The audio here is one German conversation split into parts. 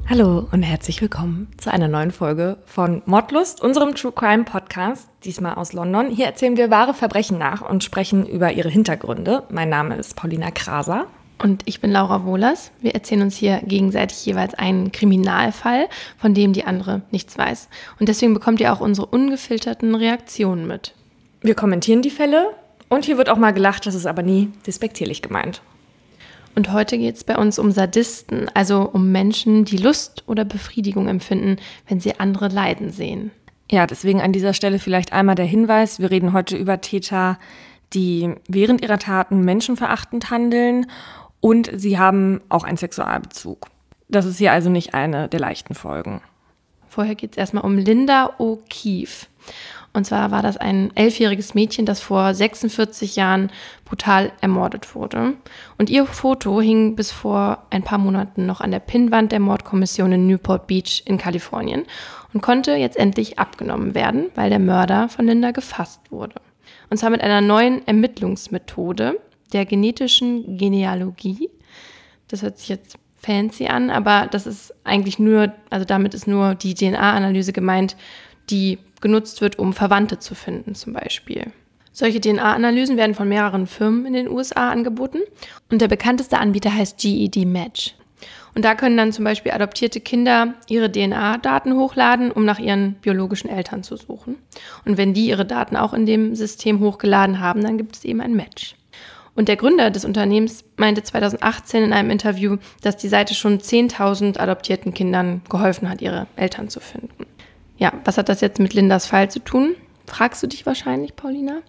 Hallo und herzlich willkommen zu einer neuen Folge von Mordlust, unserem True Crime Podcast, diesmal aus London. Hier erzählen wir wahre Verbrechen nach und sprechen über ihre Hintergründe. Mein Name ist Paulina Kraser. Und ich bin Laura Wohlers. Wir erzählen uns hier gegenseitig jeweils einen Kriminalfall, von dem die andere nichts weiß. Und deswegen bekommt ihr auch unsere ungefilterten Reaktionen mit. Wir kommentieren die Fälle und hier wird auch mal gelacht, das ist aber nie despektierlich gemeint. Und heute geht es bei uns um Sadisten, also um Menschen, die Lust oder Befriedigung empfinden, wenn sie andere leiden sehen. Ja, deswegen an dieser Stelle vielleicht einmal der Hinweis, wir reden heute über Täter, die während ihrer Taten menschenverachtend handeln und sie haben auch einen Sexualbezug. Das ist hier also nicht eine der leichten Folgen. Vorher geht es erstmal um Linda O'Keefe. Und zwar war das ein 11-jähriges Mädchen, das vor 46 Jahren brutal ermordet wurde. Und ihr Foto hing bis vor ein paar Monaten noch an der Pinnwand der Mordkommission in Newport Beach in Kalifornien und konnte jetzt endlich abgenommen werden, weil der Mörder von Linda gefasst wurde. Und zwar mit einer neuen Ermittlungsmethode, der genetischen Genealogie. Das hört sich jetzt fancy an, aber das ist eigentlich nur, also damit ist nur die DNA-Analyse gemeint, die genutzt wird, um Verwandte zu finden zum Beispiel. Solche DNA-Analysen werden von mehreren Firmen in den USA angeboten und der bekannteste Anbieter heißt GED Match. Und da können dann zum Beispiel adoptierte Kinder ihre DNA-Daten hochladen, um nach ihren biologischen Eltern zu suchen. Und wenn die ihre Daten auch in dem System hochgeladen haben, dann gibt es eben ein Match. Und der Gründer des Unternehmens meinte 2018 in einem Interview, dass die Seite schon 10.000 adoptierten Kindern geholfen hat, ihre Eltern zu finden. Ja, was hat das jetzt mit Lindas Fall zu tun? Fragst du dich wahrscheinlich, Paulina?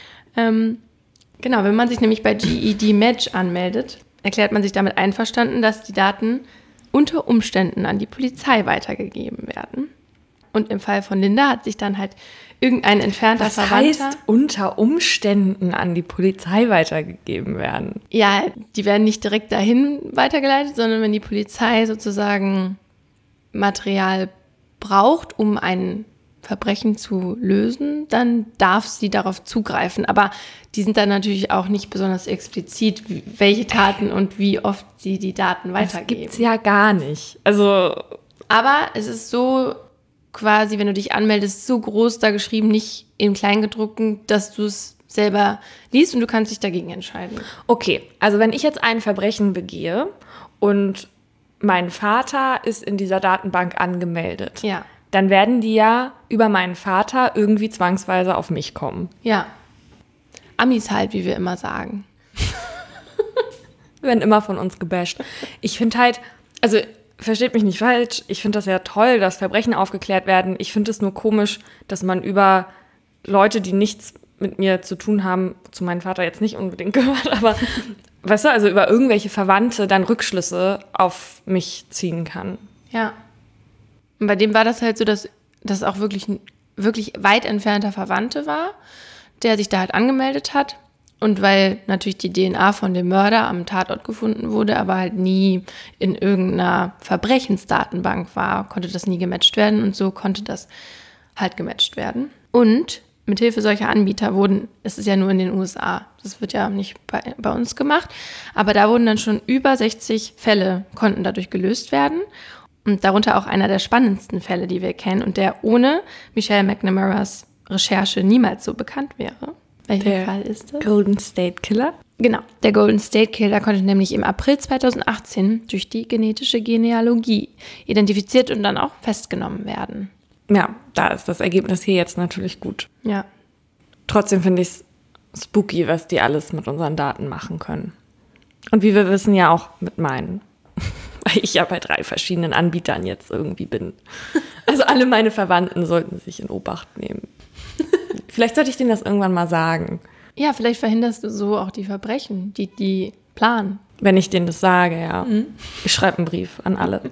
Genau, wenn man sich nämlich bei GED Match anmeldet, erklärt man sich damit einverstanden, dass die Daten unter Umständen an die Polizei weitergegeben werden. Und im Fall von Linda hat sich dann halt irgendein entfernter Verwandter... Was heißt unter Umständen an die Polizei weitergegeben werden? Ja, die werden nicht direkt dahin weitergeleitet, sondern wenn die Polizei sozusagen Material braucht, um ein Verbrechen zu lösen, dann darf sie darauf zugreifen. Aber die sind dann natürlich auch nicht besonders explizit, welche Taten und wie oft sie die Daten weitergeben. Das gibt's ja gar nicht. Also, aber es ist so quasi, wenn du dich anmeldest, so groß da geschrieben, nicht im Kleingedruckten, dass du es selber liest und du kannst dich dagegen entscheiden. Okay, also wenn ich jetzt ein Verbrechen begehe und mein Vater ist in dieser Datenbank angemeldet, ja, dann werden die ja über meinen Vater irgendwie zwangsweise auf mich kommen. Ja. Amis halt, wie wir immer sagen. Wir werden immer von uns gebasht. Ich finde halt, also versteht mich nicht falsch, ich finde das ja toll, dass Verbrechen aufgeklärt werden. Ich finde es nur komisch, dass man über Leute, die nichts mit mir zu tun haben, zu meinem Vater jetzt nicht unbedingt gehört, aber weißt du, also über irgendwelche Verwandte dann Rückschlüsse auf mich ziehen kann. Ja. Und bei dem war das halt so, dass das auch wirklich weit entfernter Verwandte war, der sich da halt angemeldet hat. Und weil natürlich die DNA von dem Mörder am Tatort gefunden wurde, aber halt nie in irgendeiner Verbrechensdatenbank war, konnte das nie gematcht werden und so konnte das halt gematcht werden. Und mithilfe solcher Anbieter es ist ja nur in den USA, das wird ja nicht bei uns gemacht, aber da wurden dann schon über 60 Fälle, konnten dadurch gelöst werden. Und darunter auch einer der spannendsten Fälle, die wir kennen und der ohne Michelle McNamaras Recherche niemals so bekannt wäre. Welcher Fall ist das? Golden State Killer? Genau, der Golden State Killer konnte nämlich im April 2018 durch die genetische Genealogie identifiziert und dann auch festgenommen werden. Ja, da ist das Ergebnis hier jetzt natürlich gut. Ja. Trotzdem finde ich es spooky, was die alles mit unseren Daten machen können. Und wie wir wissen, ja auch mit meinen. Weil ich ja bei 3 verschiedenen Anbietern jetzt irgendwie bin. Also alle meine Verwandten sollten sich in Obacht nehmen. Vielleicht sollte ich denen das irgendwann mal sagen. Ja, vielleicht verhinderst du so auch die Verbrechen, die planen. Wenn ich denen das sage, ja. Ich schreibe einen Brief an alle.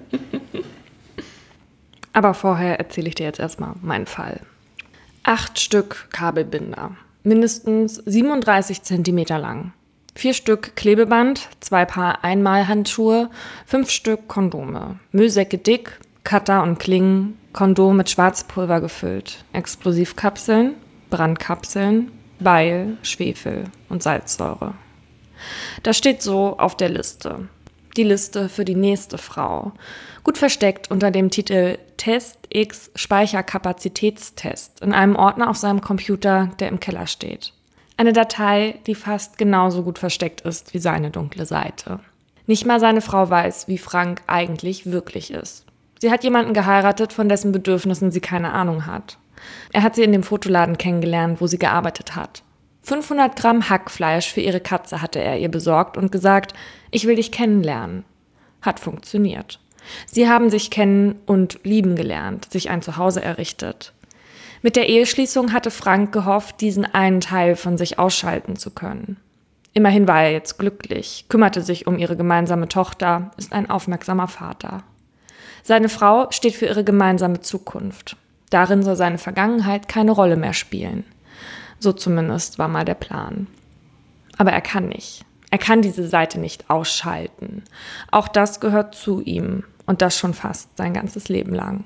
Aber vorher erzähle ich dir jetzt erstmal meinen Fall. 8 Stück Kabelbinder, mindestens 37 Zentimeter lang. 4 Stück Klebeband, 2 Paar Einmalhandschuhe, 5 Stück Kondome, Müllsäcke dick, Cutter und Klingen, Kondom mit Schwarzpulver gefüllt, Explosivkapseln, Brandkapseln, Beil, Schwefel und Salzsäure. Das steht so auf der Liste. die Liste für die nächste Frau. Gut versteckt unter dem Titel Test X Speicherkapazitätstest in einem Ordner auf seinem Computer, der im Keller steht. Eine Datei, die fast genauso gut versteckt ist wie seine dunkle Seite. Nicht mal seine Frau weiß, wie Frank eigentlich wirklich ist. Sie hat jemanden geheiratet, von dessen Bedürfnissen sie keine Ahnung hat. Er hat sie in dem Fotoladen kennengelernt, wo sie gearbeitet hat. 500 Gramm Hackfleisch für ihre Katze hatte er ihr besorgt und gesagt, ich will dich kennenlernen. Hat funktioniert. Sie haben sich kennen und lieben gelernt, sich ein Zuhause errichtet. Mit der Eheschließung hatte Frank gehofft, diesen einen Teil von sich ausschalten zu können. Immerhin war er jetzt glücklich, kümmerte sich um ihre gemeinsame Tochter, ist ein aufmerksamer Vater. Seine Frau steht für ihre gemeinsame Zukunft. Darin soll seine Vergangenheit keine Rolle mehr spielen. So zumindest war mal der Plan. Aber er kann nicht. Er kann diese Seite nicht ausschalten. Auch das gehört zu ihm und das schon fast sein ganzes Leben lang.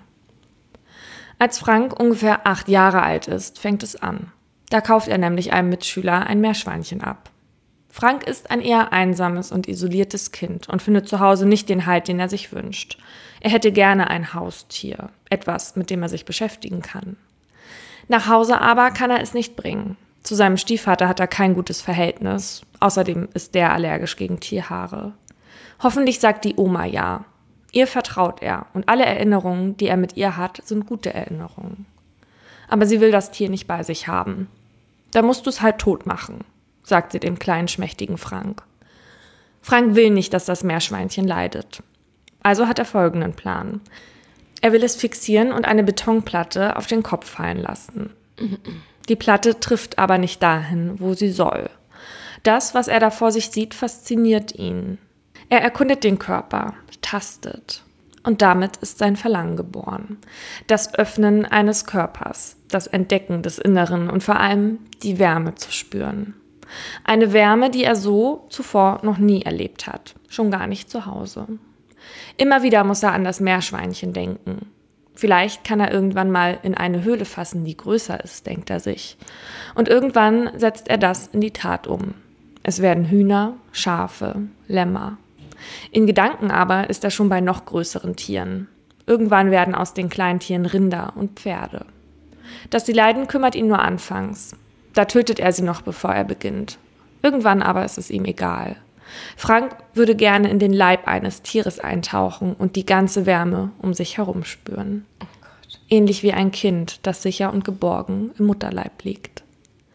Als Frank ungefähr 8 Jahre alt ist, fängt es an. Da kauft er nämlich einem Mitschüler ein Meerschweinchen ab. Frank ist ein eher einsames und isoliertes Kind und findet zu Hause nicht den Halt, den er sich wünscht. Er hätte gerne ein Haustier, etwas, mit dem er sich beschäftigen kann. Nach Hause aber kann er es nicht bringen. Zu seinem Stiefvater hat er kein gutes Verhältnis. Außerdem ist der allergisch gegen Tierhaare. Hoffentlich sagt die Oma ja. Ihr vertraut er und alle Erinnerungen, die er mit ihr hat, sind gute Erinnerungen. Aber sie will das Tier nicht bei sich haben. Da musst du es halt tot machen, sagt sie dem kleinen, schmächtigen Frank. Frank will nicht, dass das Meerschweinchen leidet. Also hat er folgenden Plan. Er will es fixieren und eine Betonplatte auf den Kopf fallen lassen. Die Platte trifft aber nicht dahin, wo sie soll. Das, was er da vor sich sieht, fasziniert ihn. Er erkundet den Körper, tastet. Und damit ist sein Verlangen geboren. Das Öffnen eines Körpers, das Entdecken des Inneren und vor allem die Wärme zu spüren. Eine Wärme, die er so zuvor noch nie erlebt hat, schon gar nicht zu Hause. Immer wieder muss er an das Meerschweinchen denken. Vielleicht kann er irgendwann mal in eine Höhle fassen, die größer ist, denkt er sich. Und irgendwann setzt er das in die Tat um. Es werden Hühner, Schafe, Lämmer. In Gedanken aber ist er schon bei noch größeren Tieren. Irgendwann werden aus den kleinen Tieren Rinder und Pferde. Dass sie leiden, kümmert ihn nur anfangs. Da tötet er sie noch, bevor er beginnt. Irgendwann aber ist es ihm egal. Frank würde gerne in den Leib eines Tieres eintauchen und die ganze Wärme um sich herum spüren. Oh Gott. Ähnlich wie ein Kind, das sicher und geborgen im Mutterleib liegt.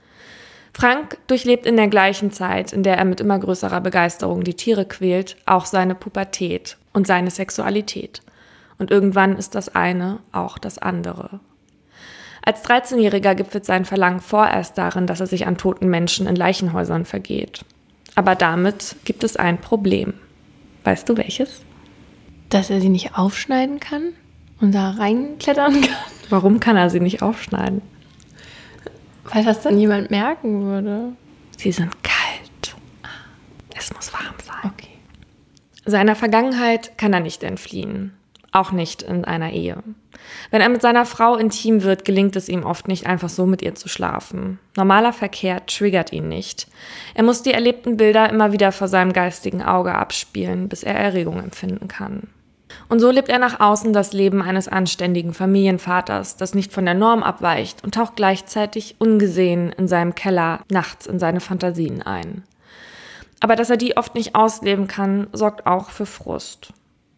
Frank durchlebt in der gleichen Zeit, in der er mit immer größerer Begeisterung die Tiere quält, auch seine Pubertät und seine Sexualität. Und irgendwann ist das eine auch das andere. Als 13-Jähriger gipfelt sein Verlangen vorerst darin, dass er sich an toten Menschen in Leichenhäusern vergeht. Aber damit gibt es ein Problem. Weißt du welches? Dass er sie nicht aufschneiden kann und da reinklettern kann. Warum kann er sie nicht aufschneiden? Weil das dann jemand merken würde. Sie sind kalt. Es muss warm sein. Okay. Seiner Vergangenheit kann er nicht entfliehen. Auch nicht in einer Ehe. Wenn er mit seiner Frau intim wird, gelingt es ihm oft nicht, einfach so mit ihr zu schlafen. Normaler Verkehr triggert ihn nicht. Er muss die erlebten Bilder immer wieder vor seinem geistigen Auge abspielen, bis er Erregung empfinden kann. Und so lebt er nach außen das Leben eines anständigen Familienvaters, das nicht von der Norm abweicht und taucht gleichzeitig ungesehen in seinem Keller nachts in seine Fantasien ein. Aber dass er die oft nicht ausleben kann, sorgt auch für Frust.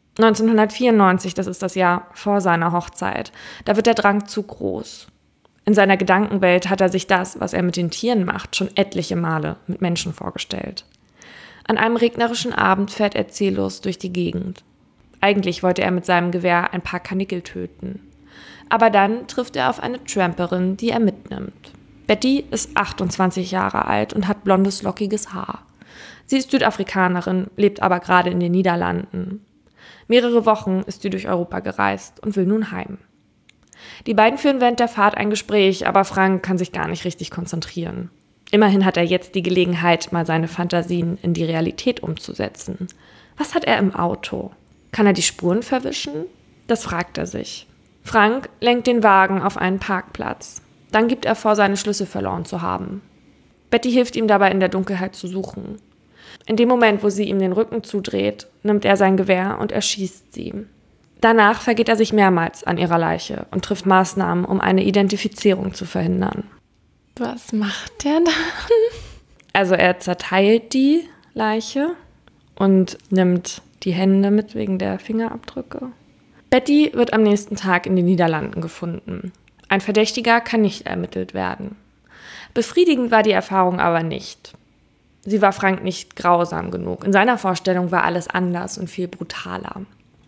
1994, das ist das Jahr vor seiner Hochzeit, da wird der Drang zu groß. In seiner Gedankenwelt hat er sich das, was er mit den Tieren macht, schon etliche Male mit Menschen vorgestellt. An einem regnerischen Abend fährt er ziellos durch die Gegend. Eigentlich wollte er mit seinem Gewehr ein paar Karnickel töten. Aber dann trifft er auf eine Tramperin, die er mitnimmt. Betty ist 28 Jahre alt und hat blondes, lockiges Haar. Sie ist Südafrikanerin, lebt aber gerade in den Niederlanden. Mehrere Wochen ist sie durch Europa gereist und will nun heim. Die beiden führen während der Fahrt ein Gespräch, aber Frank kann sich gar nicht richtig konzentrieren. Immerhin hat er jetzt die Gelegenheit, mal seine Fantasien in die Realität umzusetzen. Was hat er im Auto? Kann er die Spuren verwischen? Das fragt er sich. Frank lenkt den Wagen auf einen Parkplatz. Dann gibt er vor, seine Schlüssel verloren zu haben. Betty hilft ihm dabei, in der Dunkelheit zu suchen. In dem Moment, wo sie ihm den Rücken zudreht, nimmt er sein Gewehr und erschießt sie. Danach vergeht er sich mehrmals an ihrer Leiche und trifft Maßnahmen, um eine Identifizierung zu verhindern. Was macht der dann? Also er zerteilt die Leiche und nimmt die Hände mit wegen der Fingerabdrücke. Betty wird am nächsten Tag in den Niederlanden gefunden. Ein Verdächtiger kann nicht ermittelt werden. Befriedigend war die Erfahrung aber nicht. Sie war Frank nicht grausam genug. In seiner Vorstellung war alles anders und viel brutaler.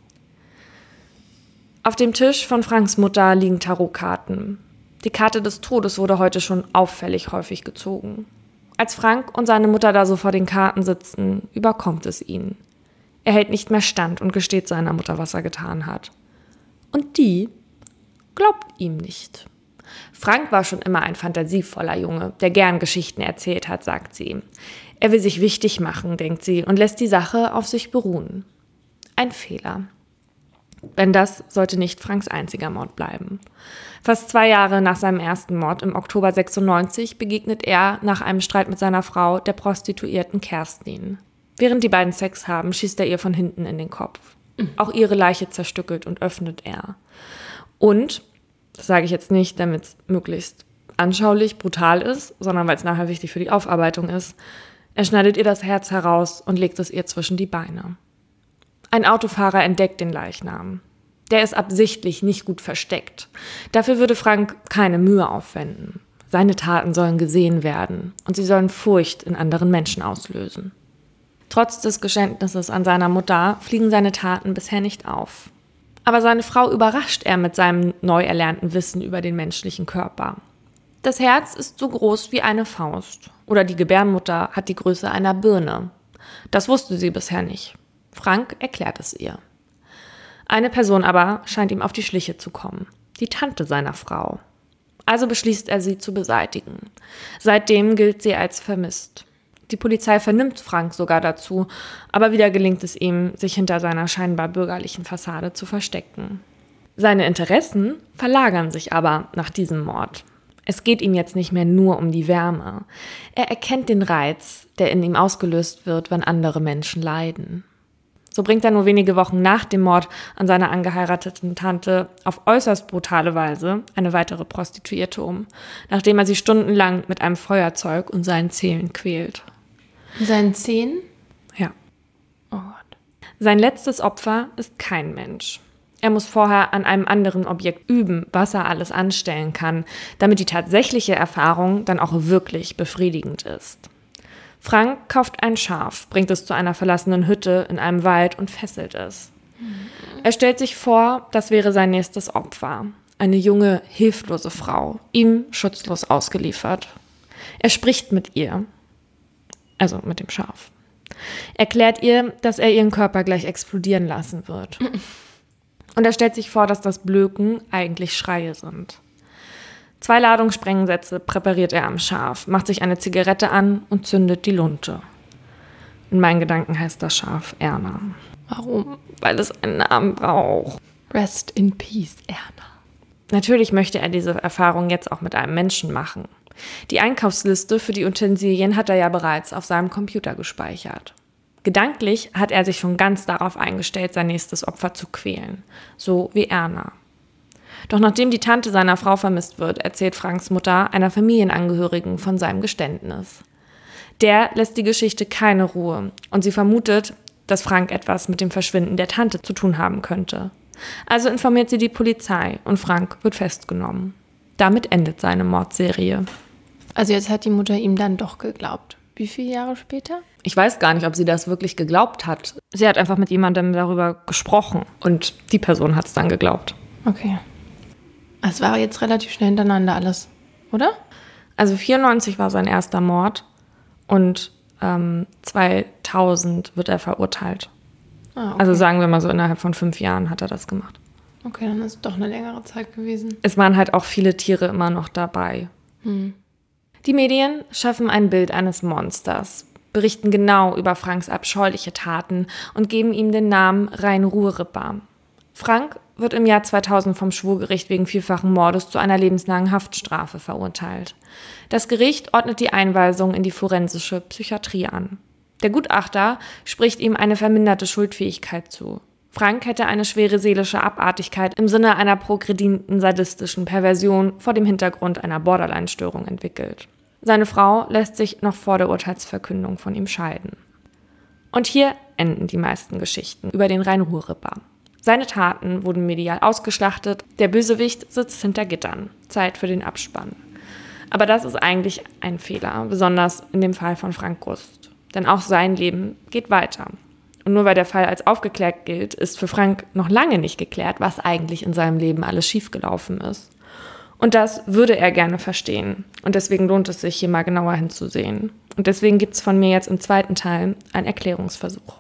Auf dem Tisch von Franks Mutter liegen Tarotkarten. Die Karte des Todes wurde heute schon auffällig häufig gezogen. Als Frank und seine Mutter da so vor den Karten sitzen, überkommt es ihn. Er hält nicht mehr stand und gesteht seiner Mutter, was er getan hat. Und die glaubt ihm nicht. Frank war schon immer ein fantasievoller Junge, der gern Geschichten erzählt hat, sagt sie. Er will sich wichtig machen, denkt sie, und lässt die Sache auf sich beruhen. Ein Fehler. Denn das sollte nicht Franks einziger Mord bleiben. Fast 2 Jahre nach seinem ersten Mord im Oktober 96 begegnet er nach einem Streit mit seiner Frau der Prostituierten Kerstin. Während die beiden Sex haben, schießt er ihr von hinten in den Kopf. Auch ihre Leiche zerstückelt und öffnet er. Und, das sage ich jetzt nicht, damit es möglichst anschaulich, brutal ist, sondern weil es nachher wichtig für die Aufarbeitung ist, er schneidet ihr das Herz heraus und legt es ihr zwischen die Beine. Ein Autofahrer entdeckt den Leichnam. Der ist absichtlich nicht gut versteckt. Dafür würde Frank keine Mühe aufwenden. Seine Taten sollen gesehen werden und sie sollen Furcht in anderen Menschen auslösen. Trotz des Geständnisses an seiner Mutter fliegen seine Taten bisher nicht auf. Aber seine Frau überrascht er mit seinem neu erlernten Wissen über den menschlichen Körper. Das Herz ist so groß wie eine Faust oder die Gebärmutter hat die Größe einer Birne. Das wusste sie bisher nicht. Frank erklärt es ihr. Eine Person aber scheint ihm auf die Schliche zu kommen, die Tante seiner Frau. Also beschließt er, sie zu beseitigen. Seitdem gilt sie als vermisst. Die Polizei vernimmt Frank sogar dazu, aber wieder gelingt es ihm, sich hinter seiner scheinbar bürgerlichen Fassade zu verstecken. Seine Interessen verlagern sich aber nach diesem Mord. Es geht ihm jetzt nicht mehr nur um die Wärme. Er erkennt den Reiz, der in ihm ausgelöst wird, wenn andere Menschen leiden. So bringt er nur wenige Wochen nach dem Mord an seiner angeheirateten Tante auf äußerst brutale Weise eine weitere Prostituierte um, nachdem er sie stundenlang mit einem Feuerzeug und seinen Zähnen quält. Seinen Zähnen? Ja. Oh Gott. Sein letztes Opfer ist kein Mensch. Er muss vorher an einem anderen Objekt üben, was er alles anstellen kann, damit die tatsächliche Erfahrung dann auch wirklich befriedigend ist. Frank kauft ein Schaf, bringt es zu einer verlassenen Hütte in einem Wald und fesselt es. Er stellt sich vor, das wäre sein nächstes Opfer. Eine junge, hilflose Frau, ihm schutzlos ausgeliefert. Er spricht mit ihr, also mit dem Schaf. Erklärt ihr, dass er ihren Körper gleich explodieren lassen wird. Und er stellt sich vor, dass das Blöken eigentlich Schreie sind. 2 Ladungen Sprengsätze präpariert er am Schaf, macht sich eine Zigarette an und zündet die Lunte. In meinen Gedanken heißt das Schaf Erna. Warum? Weil es einen Namen braucht. Rest in peace, Erna. Natürlich möchte er diese Erfahrung jetzt auch mit einem Menschen machen. Die Einkaufsliste für die Utensilien hat er ja bereits auf seinem Computer gespeichert. Gedanklich hat er sich schon ganz darauf eingestellt, sein nächstes Opfer zu quälen. So wie Erna. Doch nachdem die Tante seiner Frau vermisst wird, erzählt Franks Mutter einer Familienangehörigen von seinem Geständnis. Der lässt die Geschichte keine Ruhe und sie vermutet, dass Frank etwas mit dem Verschwinden der Tante zu tun haben könnte. Also informiert sie die Polizei und Frank wird festgenommen. Damit endet seine Mordserie. Also jetzt hat die Mutter ihm dann doch geglaubt. Wie viele Jahre später? Ich weiß gar nicht, ob sie das wirklich geglaubt hat. Sie hat einfach mit jemandem darüber gesprochen und die Person hat es dann geglaubt. Okay. Es war jetzt relativ schnell hintereinander alles, oder? Also 1994 war sein erster Mord und 2000 wird er verurteilt. Ah, okay. Also sagen wir mal so, innerhalb von 5 Jahren hat er das gemacht. Okay, dann ist es doch eine längere Zeit gewesen. Es waren halt auch viele Tiere immer noch dabei. Die Medien schaffen ein Bild eines Monsters, berichten genau über Franks abscheuliche Taten und geben ihm den Namen Rhein-Ruhr-Ripper. Frank wird im Jahr 2000 vom Schwurgericht wegen vielfachen Mordes zu einer lebenslangen Haftstrafe verurteilt. Das Gericht ordnet die Einweisung in die forensische Psychiatrie an. Der Gutachter spricht ihm eine verminderte Schuldfähigkeit zu. Frank hätte eine schwere seelische Abartigkeit im Sinne einer progredierten sadistischen Perversion vor dem Hintergrund einer Borderline-Störung entwickelt. Seine Frau lässt sich noch vor der Urteilsverkündung von ihm scheiden. Und hier enden die meisten Geschichten über den Rhein-Ruhr-Ripper. Seine Taten wurden medial ausgeschlachtet, der Bösewicht sitzt hinter Gittern. Zeit für den Abspann. Aber das ist eigentlich ein Fehler, besonders in dem Fall von Frank Gust. Denn auch sein Leben geht weiter. Und nur weil der Fall als aufgeklärt gilt, ist für Frank noch lange nicht geklärt, was eigentlich in seinem Leben alles schiefgelaufen ist. Und das würde er gerne verstehen. Und deswegen lohnt es sich, hier mal genauer hinzusehen. Und deswegen gibt es von mir jetzt im zweiten Teil einen Erklärungsversuch.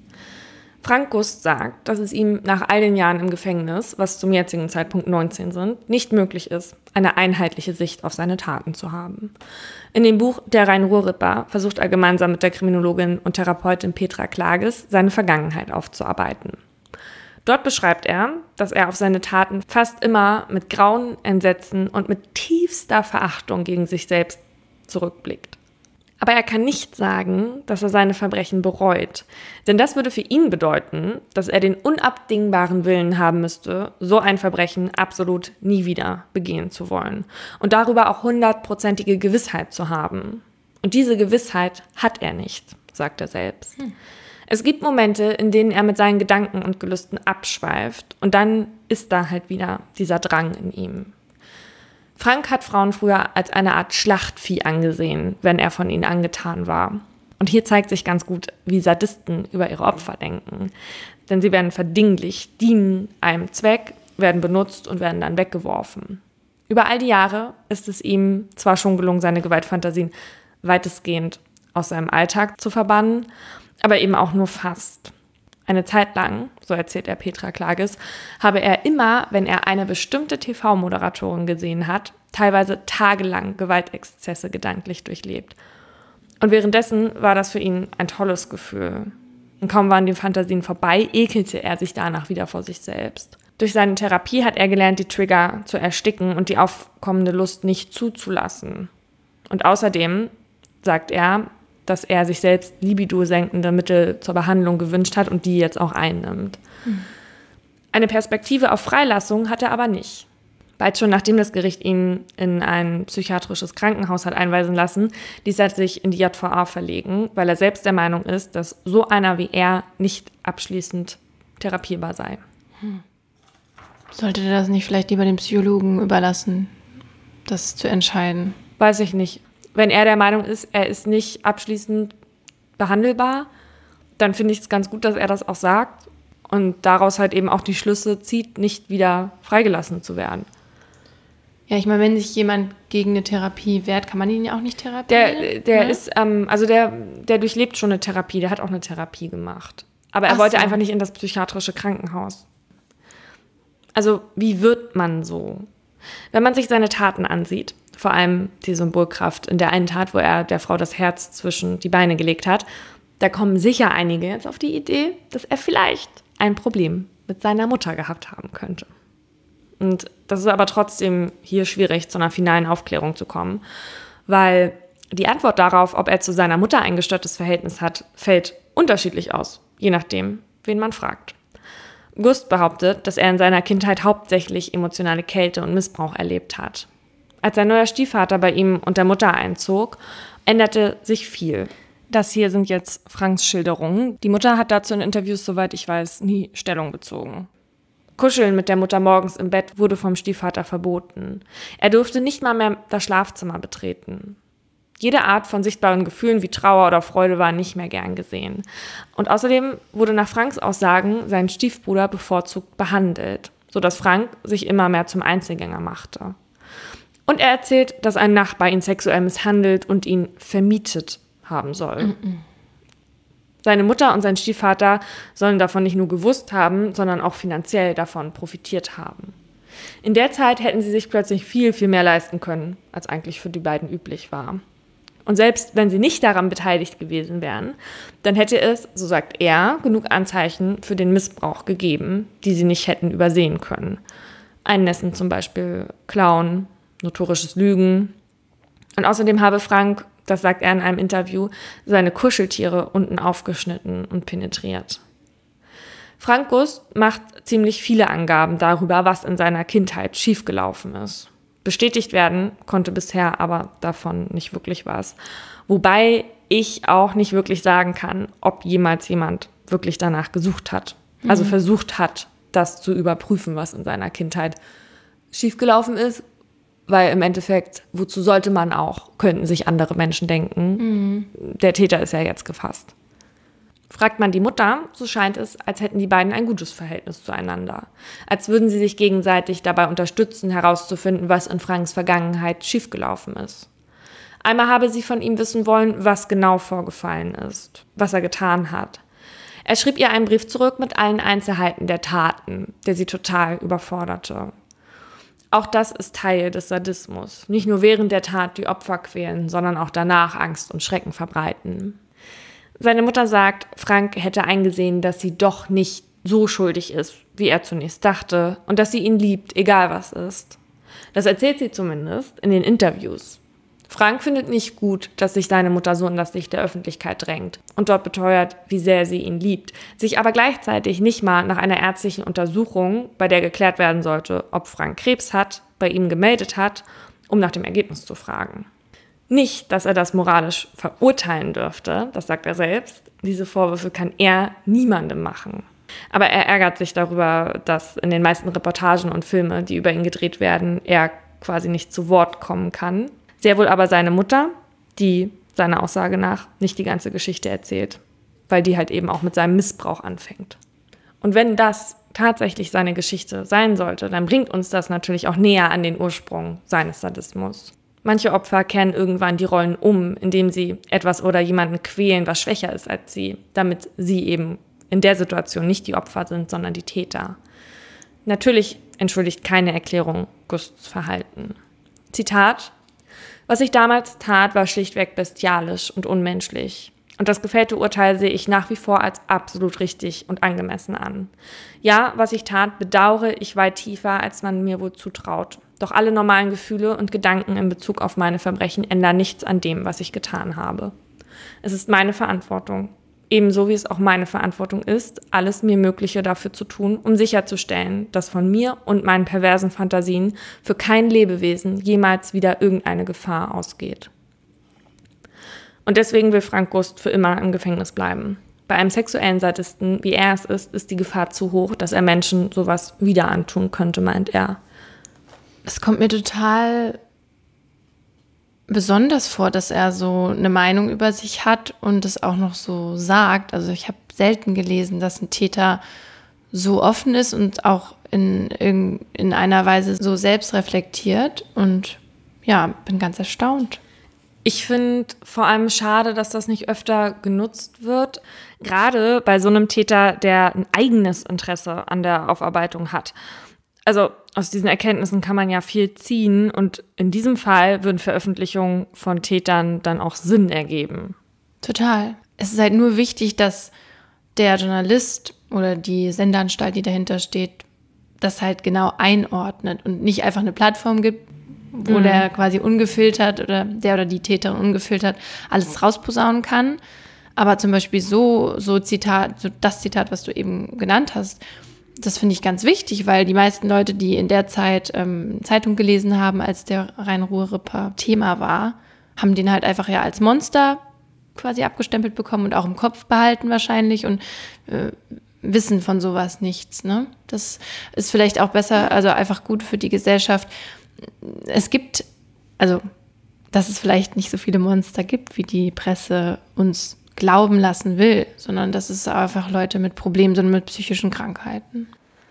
Frank Gust sagt, dass es ihm nach all den Jahren im Gefängnis, was zum jetzigen Zeitpunkt 19 sind, nicht möglich ist, eine einheitliche Sicht auf seine Taten zu haben. In dem Buch Der Rhein-Ruhr-Ripper versucht er gemeinsam mit der Kriminologin und Therapeutin Petra Klages seine Vergangenheit aufzuarbeiten. Dort beschreibt er, dass er auf seine Taten fast immer mit Grauen, Entsetzen und mit tiefster Verachtung gegen sich selbst zurückblickt. Aber er kann nicht sagen, dass er seine Verbrechen bereut. Denn das würde für ihn bedeuten, dass er den unabdingbaren Willen haben müsste, so ein Verbrechen absolut nie wieder begehen zu wollen. Und darüber auch 100%ige Gewissheit zu haben. Und diese Gewissheit hat er nicht, sagt er selbst. Es gibt Momente, in denen er mit seinen Gedanken und Gelüsten abschweift. Und dann ist da halt wieder dieser Drang in ihm. Frank hat Frauen früher als eine Art Schlachtvieh angesehen, wenn er von ihnen angetan war. Und hier zeigt sich ganz gut, wie Sadisten über ihre Opfer denken. Denn sie werden verdinglicht, dienen einem Zweck, werden benutzt und werden dann weggeworfen. Über all die Jahre ist es ihm zwar schon gelungen, seine Gewaltfantasien weitestgehend aus seinem Alltag zu verbannen, aber eben auch nur fast. Eine Zeit lang, so erzählt er Petra Klages, habe er immer, wenn er eine bestimmte TV-Moderatorin gesehen hat, teilweise tagelang Gewaltexzesse gedanklich durchlebt. Und währenddessen war das für ihn ein tolles Gefühl. Und kaum waren die Fantasien vorbei, ekelte er sich danach wieder vor sich selbst. Durch seine Therapie hat er gelernt, die Trigger zu ersticken und die aufkommende Lust nicht zuzulassen. Und außerdem, sagt er, dass er sich selbst libido-senkende Mittel zur Behandlung gewünscht hat und die jetzt auch einnimmt. Eine Perspektive auf Freilassung hat er aber nicht. Bald schon nachdem das Gericht ihn in ein psychiatrisches Krankenhaus hat einweisen lassen, ließ er sich in die JVA verlegen, weil er selbst der Meinung ist, dass so einer wie er nicht abschließend therapierbar sei. Sollte er das nicht vielleicht lieber dem Psychologen überlassen, das zu entscheiden? Weiß ich nicht. Wenn er der Meinung ist, er ist nicht abschließend behandelbar, dann finde ich es ganz gut, dass er das auch sagt und daraus halt eben auch die Schlüsse zieht, nicht wieder freigelassen zu werden. Ja, ich meine, wenn sich jemand gegen eine Therapie wehrt, kann man ihn ja auch nicht therapieren. Der ist, der durchlebt schon eine Therapie, der hat auch eine Therapie gemacht. Aber er wollte einfach nicht in das psychiatrische Krankenhaus. Also, wie wird man so? Wenn man sich seine Taten ansieht, vor allem die Symbolkraft in der einen Tat, wo er der Frau das Herz zwischen die Beine gelegt hat, da kommen sicher einige jetzt auf die Idee, dass er vielleicht ein Problem mit seiner Mutter gehabt haben könnte. Und das ist aber trotzdem hier schwierig, zu einer finalen Aufklärung zu kommen, weil die Antwort darauf, ob er zu seiner Mutter ein gestörtes Verhältnis hat, fällt unterschiedlich aus, je nachdem, wen man fragt. Gust behauptet, dass er in seiner Kindheit hauptsächlich emotionale Kälte und Missbrauch erlebt hat. Als sein neuer Stiefvater bei ihm und der Mutter einzog, änderte sich viel. Das hier sind jetzt Franks Schilderungen. Die Mutter hat dazu in Interviews, soweit ich weiß, nie Stellung bezogen. Kuscheln mit der Mutter morgens im Bett wurde vom Stiefvater verboten. Er durfte nicht mal mehr das Schlafzimmer betreten. Jede Art von sichtbaren Gefühlen wie Trauer oder Freude war nicht mehr gern gesehen. Und außerdem wurde nach Franks Aussagen sein Stiefbruder bevorzugt behandelt, sodass Frank sich immer mehr zum Einzelgänger machte. Und er erzählt, dass ein Nachbar ihn sexuell misshandelt und ihn vermietet haben soll. Seine Mutter und sein Stiefvater sollen davon nicht nur gewusst haben, sondern auch finanziell davon profitiert haben. In der Zeit hätten sie sich plötzlich viel, viel mehr leisten können, als eigentlich für die beiden üblich war. Und selbst wenn sie nicht daran beteiligt gewesen wären, dann hätte es, so sagt er, genug Anzeichen für den Missbrauch gegeben, die sie nicht hätten übersehen können. Einnässen zum Beispiel, Klauen, notorisches Lügen. Und außerdem habe Frank das sagt er in einem Interview, seine Kuscheltiere unten aufgeschnitten und penetriert. Frank Gust macht ziemlich viele Angaben darüber, was in seiner Kindheit schiefgelaufen ist. Bestätigt werden konnte bisher aber davon nicht wirklich was. Wobei ich auch nicht wirklich sagen kann, ob jemals jemand wirklich danach gesucht hat. Also versucht hat, das zu überprüfen, was in seiner Kindheit schiefgelaufen ist. Weil im Endeffekt, wozu sollte man auch, könnten sich andere Menschen denken. Der Täter ist ja jetzt gefasst. Fragt man die Mutter, so scheint es, als hätten die beiden ein gutes Verhältnis zueinander. Als würden sie sich gegenseitig dabei unterstützen, herauszufinden, was in Franks Vergangenheit schiefgelaufen ist. Einmal habe sie von ihm wissen wollen, was genau vorgefallen ist, was er getan hat. Er schrieb ihr einen Brief zurück mit allen Einzelheiten der Taten, der sie total überforderte. Auch das ist Teil des Sadismus. Nicht nur während der Tat die Opfer quälen, sondern auch danach Angst und Schrecken verbreiten. Seine Mutter sagt, Frank hätte eingesehen, dass sie doch nicht so schuldig ist, wie er zunächst dachte, und dass sie ihn liebt, egal was ist. Das erzählt sie zumindest in den Interviews. Frank findet nicht gut, dass sich seine Mutter so in das Licht der Öffentlichkeit drängt und dort beteuert, wie sehr sie ihn liebt, sich aber gleichzeitig nicht mal nach einer ärztlichen Untersuchung, bei der geklärt werden sollte, ob Frank Krebs hat, bei ihm gemeldet hat, um nach dem Ergebnis zu fragen. Nicht, dass er das moralisch verurteilen dürfte, das sagt er selbst. Diese Vorwürfe kann er niemandem machen. Aber er ärgert sich darüber, dass in den meisten Reportagen und Filmen, die über ihn gedreht werden, er quasi nicht zu Wort kommen kann. Sehr wohl aber seine Mutter, die seiner Aussage nach nicht die ganze Geschichte erzählt, weil die halt eben auch mit seinem Missbrauch anfängt. Und wenn das tatsächlich seine Geschichte sein sollte, dann bringt uns das natürlich auch näher an den Ursprung seines Sadismus. Manche Opfer kehren irgendwann die Rollen um, indem sie etwas oder jemanden quälen, was schwächer ist als sie, damit sie eben in der Situation nicht die Opfer sind, sondern die Täter. Natürlich entschuldigt keine Erklärung Gusts Verhalten. Zitat: Was ich damals tat, war schlichtweg bestialisch und unmenschlich. Und das gefällte Urteil sehe ich nach wie vor als absolut richtig und angemessen an. Ja, was ich tat, bedauere ich weit tiefer, als man mir wohl zutraut. Doch alle normalen Gefühle und Gedanken in Bezug auf meine Verbrechen ändern nichts an dem, was ich getan habe. Es ist meine Verantwortung. Ebenso wie es auch meine Verantwortung ist, alles mir Mögliche dafür zu tun, um sicherzustellen, dass von mir und meinen perversen Fantasien für kein Lebewesen jemals wieder irgendeine Gefahr ausgeht. Und deswegen will Frank Gust für immer im Gefängnis bleiben. Bei einem sexuellen Sadisten, wie er es ist die Gefahr zu hoch, dass er Menschen sowas wieder antun könnte, meint er. Es kommt mir total besonders vor, dass er so eine Meinung über sich hat und es auch noch so sagt. Also ich habe selten gelesen, dass ein Täter so offen ist und auch in einer Weise so selbstreflektiert. Und ja, bin ganz erstaunt. Ich finde vor allem schade, dass das nicht öfter genutzt wird. Gerade bei so einem Täter, der ein eigenes Interesse an der Aufarbeitung hat. Also aus diesen Erkenntnissen kann man ja viel ziehen und in diesem Fall würden Veröffentlichungen von Tätern dann auch Sinn ergeben. Total. Es ist halt nur wichtig, dass der Journalist oder die Sendeanstalt, die dahinter steht, das halt genau einordnet und nicht einfach eine Plattform gibt, wo der quasi ungefiltert oder der oder die Täterin ungefiltert alles rausposaunen kann. Aber zum Beispiel so das Zitat, was du eben genannt hast, das finde ich ganz wichtig, weil die meisten Leute, die in der Zeit Zeitung gelesen haben, als der Rhein-Ruhr-Ripper Thema war, haben den halt einfach ja als Monster quasi abgestempelt bekommen und auch im Kopf behalten wahrscheinlich und wissen von sowas nichts. Ne? Das ist vielleicht auch besser, also einfach gut für die Gesellschaft. Es gibt, also dass es vielleicht nicht so viele Monster gibt, wie die Presse uns glauben lassen will, sondern dass es einfach Leute mit Problemen sind, mit psychischen Krankheiten.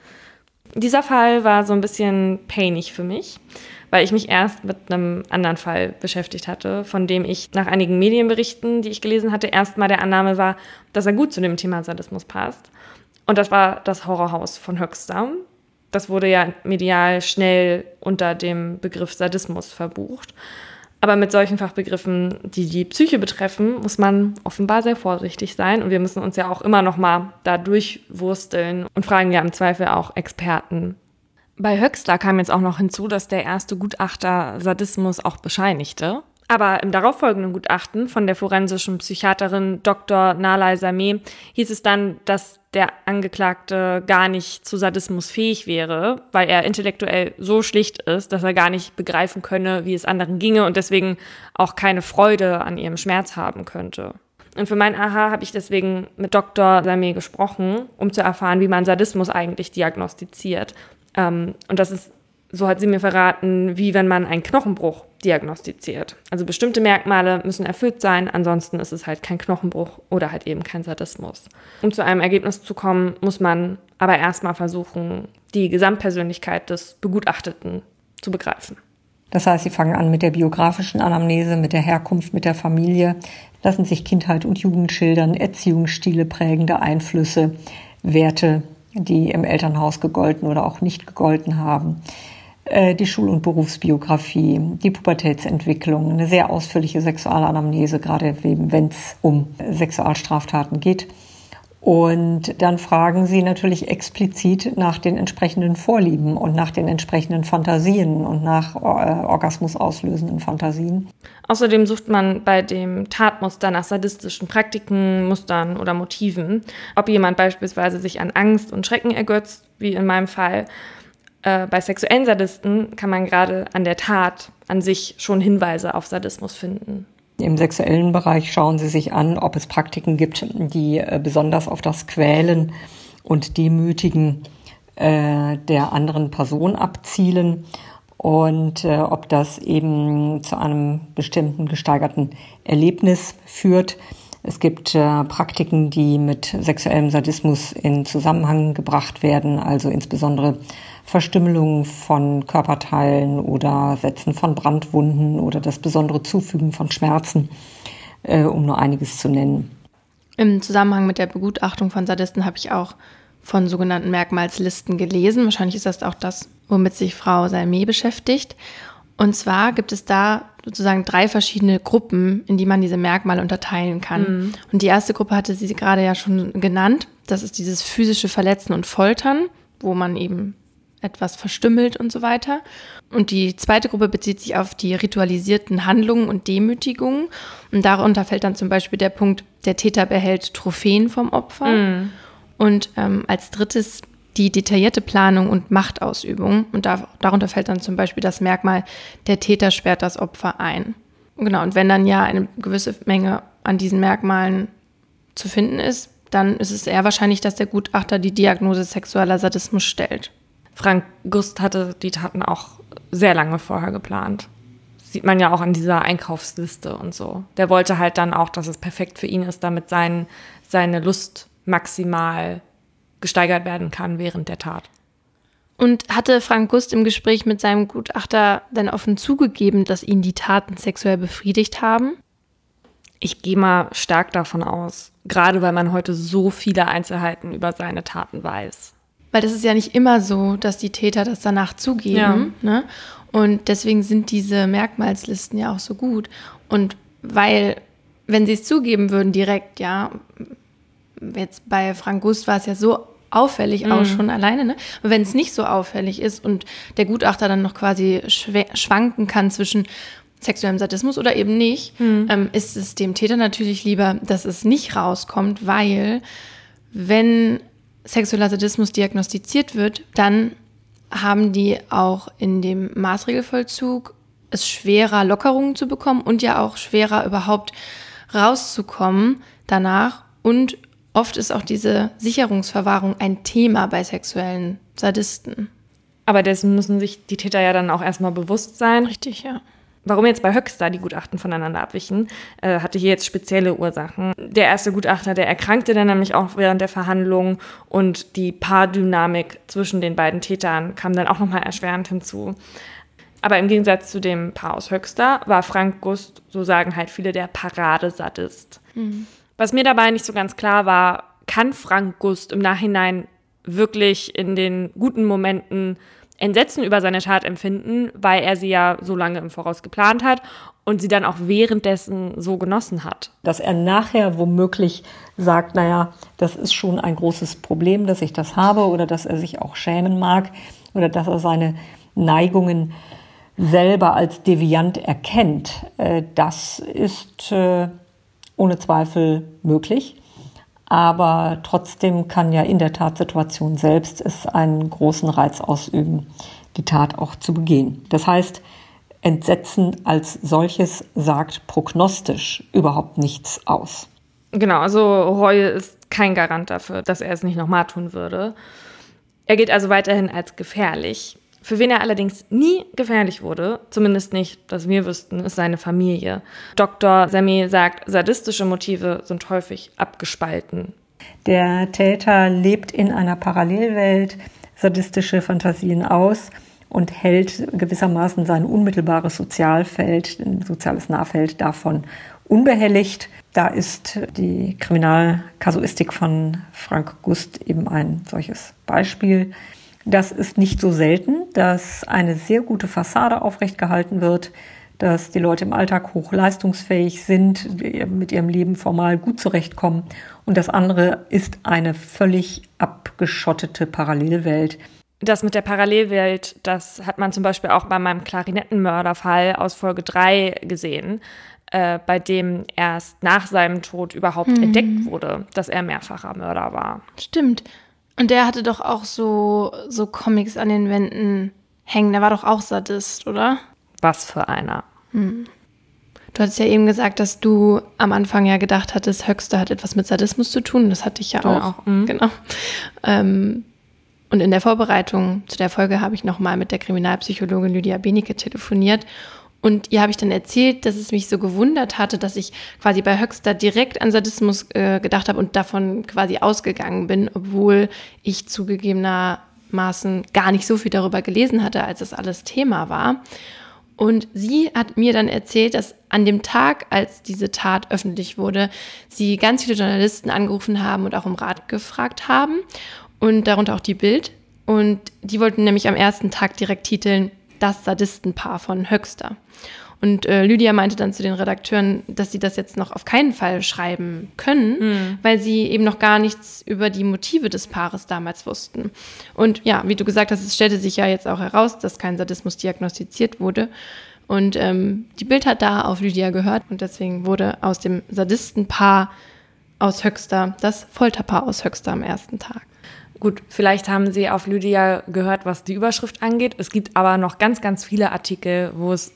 Dieser Fall war so ein bisschen painig für mich, weil ich mich erst mit einem anderen Fall beschäftigt hatte, von dem ich nach einigen Medienberichten, die ich gelesen hatte, erstmal der Annahme war, dass er gut zu dem Thema Sadismus passt. Und das war das Horrorhaus von Höxter. Das wurde ja medial schnell unter dem Begriff Sadismus verbucht. Aber mit solchen Fachbegriffen, die die Psyche betreffen, muss man offenbar sehr vorsichtig sein. Und wir müssen uns ja auch immer noch mal da durchwursteln und fragen ja im Zweifel auch Experten. Bei Höxter kam jetzt auch noch hinzu, dass der erste Gutachter Sadismus auch bescheinigte. Aber im darauffolgenden Gutachten von der forensischen Psychiaterin Dr. Nalai Sameh hieß es dann, dass der Angeklagte gar nicht zu Sadismus fähig wäre, weil er intellektuell so schlicht ist, dass er gar nicht begreifen könne, wie es anderen ginge und deswegen auch keine Freude an ihrem Schmerz haben könnte. Und für mein Aha habe ich deswegen mit Dr. Sameh gesprochen, um zu erfahren, wie man Sadismus eigentlich diagnostiziert. Und das ist, so hat sie mir verraten, wie wenn man einen Knochenbruch diagnostiziert. Also bestimmte Merkmale müssen erfüllt sein, ansonsten ist es halt kein Knochenbruch oder halt eben kein Sadismus. Um zu einem Ergebnis zu kommen, muss man aber erstmal versuchen, die Gesamtpersönlichkeit des Begutachteten zu begreifen. Das heißt, sie fangen an mit der biografischen Anamnese, mit der Herkunft, mit der Familie, lassen sich Kindheit und Jugend schildern, Erziehungsstile, prägende Einflüsse, Werte, die im Elternhaus gegolten oder auch nicht gegolten haben, die Schul- und Berufsbiografie, die Pubertätsentwicklung, eine sehr ausführliche Sexualanamnese, gerade wenn es um Sexualstraftaten geht. Und dann fragen sie natürlich explizit nach den entsprechenden Vorlieben und nach den entsprechenden Fantasien und nach orgasmusauslösenden Fantasien. Außerdem sucht man bei dem Tatmuster nach sadistischen Praktiken, Mustern oder Motiven. Ob jemand beispielsweise sich an Angst und Schrecken ergötzt, wie in meinem Fall. Bei sexuellen Sadisten kann man gerade an der Tat an sich schon Hinweise auf Sadismus finden. Im sexuellen Bereich schauen sie sich an, ob es Praktiken gibt, die besonders auf das Quälen und Demütigen der anderen Person abzielen und ob das eben zu einem bestimmten gesteigerten Erlebnis führt. Es gibt Praktiken, die mit sexuellem Sadismus in Zusammenhang gebracht werden, also insbesondere Verstümmelung von Körperteilen oder Setzen von Brandwunden oder das besondere Zufügen von Schmerzen, um nur einiges zu nennen. Im Zusammenhang mit der Begutachtung von Sadisten habe ich auch von sogenannten Merkmalslisten gelesen. Wahrscheinlich ist das auch das, womit sich Frau Sameh beschäftigt. Und zwar gibt es da sozusagen 3 verschiedene Gruppen, in die man diese Merkmale unterteilen kann. Mhm. Und die erste Gruppe hatte sie gerade ja schon genannt. Das ist dieses physische Verletzen und Foltern, wo man eben etwas verstümmelt und so weiter. Und die zweite Gruppe bezieht sich auf die ritualisierten Handlungen und Demütigungen. Und darunter fällt dann zum Beispiel der Punkt, der Täter behält Trophäen vom Opfer. Mhm. Und als drittes die detaillierte Planung und Machtausübung. Und darunter fällt dann zum Beispiel das Merkmal, der Täter sperrt das Opfer ein. Genau, und wenn dann ja eine gewisse Menge an diesen Merkmalen zu finden ist, dann ist es eher wahrscheinlich, dass der Gutachter die Diagnose sexueller Sadismus stellt. Frank Gust hatte die Taten auch sehr lange vorher geplant. Sieht man ja auch an dieser Einkaufsliste und so. Der wollte halt dann auch, dass es perfekt für ihn ist, damit seine Lust maximal gesteigert werden kann während der Tat. Und hatte Frank Gust im Gespräch mit seinem Gutachter dann offen zugegeben, dass ihn die Taten sexuell befriedigt haben? Ich gehe mal stark davon aus, gerade weil man heute so viele Einzelheiten über seine Taten weiß. Weil das ist ja nicht immer so, dass die Täter das danach zugeben. Ja. Ne? Und deswegen sind diese Merkmalslisten ja auch so gut. Und weil, wenn sie es zugeben würden direkt, ja, jetzt bei Frank Gust war es ja so auffällig auch schon alleine, ne? Und wenn es nicht so auffällig ist und der Gutachter dann noch quasi schwanken kann zwischen sexuellem Sadismus oder eben nicht, ist es dem Täter natürlich lieber, dass es nicht rauskommt, weil wenn sexueller Sadismus diagnostiziert wird, dann haben die auch in dem Maßregelvollzug es schwerer, Lockerungen zu bekommen und ja auch schwerer, überhaupt rauszukommen danach. Und oft ist auch diese Sicherungsverwahrung ein Thema bei sexuellen Sadisten. Aber dessen müssen sich die Täter ja dann auch erstmal bewusst sein. Richtig, ja. Warum jetzt bei Höxter die Gutachten voneinander abwichen, hatte hier jetzt spezielle Ursachen. Der erste Gutachter, der erkrankte dann nämlich auch während der Verhandlung und die Paardynamik zwischen den beiden Tätern kam dann auch nochmal erschwerend hinzu. Aber im Gegensatz zu dem Paar aus Höxter war Frank Gust, so sagen halt viele, der Paradesadist. Mhm. Was mir dabei nicht so ganz klar war, kann Frank Gust im Nachhinein wirklich in den guten Momenten Entsetzen über seine Tat empfinden, weil er sie ja so lange im Voraus geplant hat und sie dann auch währenddessen so genossen hat. Dass er nachher womöglich sagt, naja, das ist schon ein großes Problem, dass ich das habe oder dass er sich auch schämen mag oder dass er seine Neigungen selber als deviant erkennt, das ist ohne Zweifel möglich. Aber trotzdem kann ja in der Tatsituation selbst es einen großen Reiz ausüben, die Tat auch zu begehen. Das heißt, Entsetzen als solches sagt prognostisch überhaupt nichts aus. Genau, also Reue ist kein Garant dafür, dass er es nicht nochmal tun würde. Er gilt also weiterhin als gefährlich. Für wen er allerdings nie gefährlich wurde, zumindest nicht, dass wir wüssten, ist seine Familie. Dr. Semih sagt, sadistische Motive sind häufig abgespalten. Der Täter lebt in einer Parallelwelt, sadistische Fantasien aus und hält gewissermaßen sein unmittelbares Sozialfeld, ein soziales Nahfeld davon unbehelligt. Da ist die Kriminalkasuistik von Frank Gust eben ein solches Beispiel. Das ist nicht so selten, dass eine sehr gute Fassade aufrecht gehalten wird, dass die Leute im Alltag hochleistungsfähig sind, mit ihrem Leben formal gut zurechtkommen. Und das andere ist eine völlig abgeschottete Parallelwelt. Das mit der Parallelwelt, das hat man zum Beispiel auch bei meinem Klarinettenmörderfall aus Folge 3 gesehen, bei dem erst nach seinem Tod überhaupt entdeckt wurde, dass er mehrfacher Mörder war. Stimmt. Und der hatte doch auch so Comics an den Wänden hängen. Der war doch auch Sadist, oder? Was für einer. Du hattest ja eben gesagt, dass du am Anfang ja gedacht hattest, Höxter hat etwas mit Sadismus zu tun. Das hatte ich ja auch. Genau. Und in der Vorbereitung zu der Folge habe ich nochmal mit der Kriminalpsychologin Lydia Benecke telefoniert. Und ihr habe ich dann erzählt, dass es mich so gewundert hatte, dass ich quasi bei Höxter direkt an Sadismus gedacht habe und davon quasi ausgegangen bin, obwohl ich zugegebenermaßen gar nicht so viel darüber gelesen hatte, als das alles Thema war. Und sie hat mir dann erzählt, dass an dem Tag, als diese Tat öffentlich wurde, sie ganz viele Journalisten angerufen haben und auch um Rat gefragt haben und darunter auch die Bild. Und die wollten nämlich am ersten Tag direkt titeln, das Sadistenpaar von Höxter. Und Lydia meinte dann zu den Redakteuren, dass sie das jetzt noch auf keinen Fall schreiben können, weil sie eben noch gar nichts über die Motive des Paares damals wussten. Und ja, wie du gesagt hast, es stellte sich ja jetzt auch heraus, dass kein Sadismus diagnostiziert wurde. Und die Bild hat da auf Lydia gehört und deswegen wurde aus dem Sadistenpaar aus Höxter das Folterpaar aus Höxter am ersten Tag. Gut, vielleicht haben Sie auf Lydia gehört, was die Überschrift angeht. Es gibt aber noch ganz, ganz viele Artikel, wo es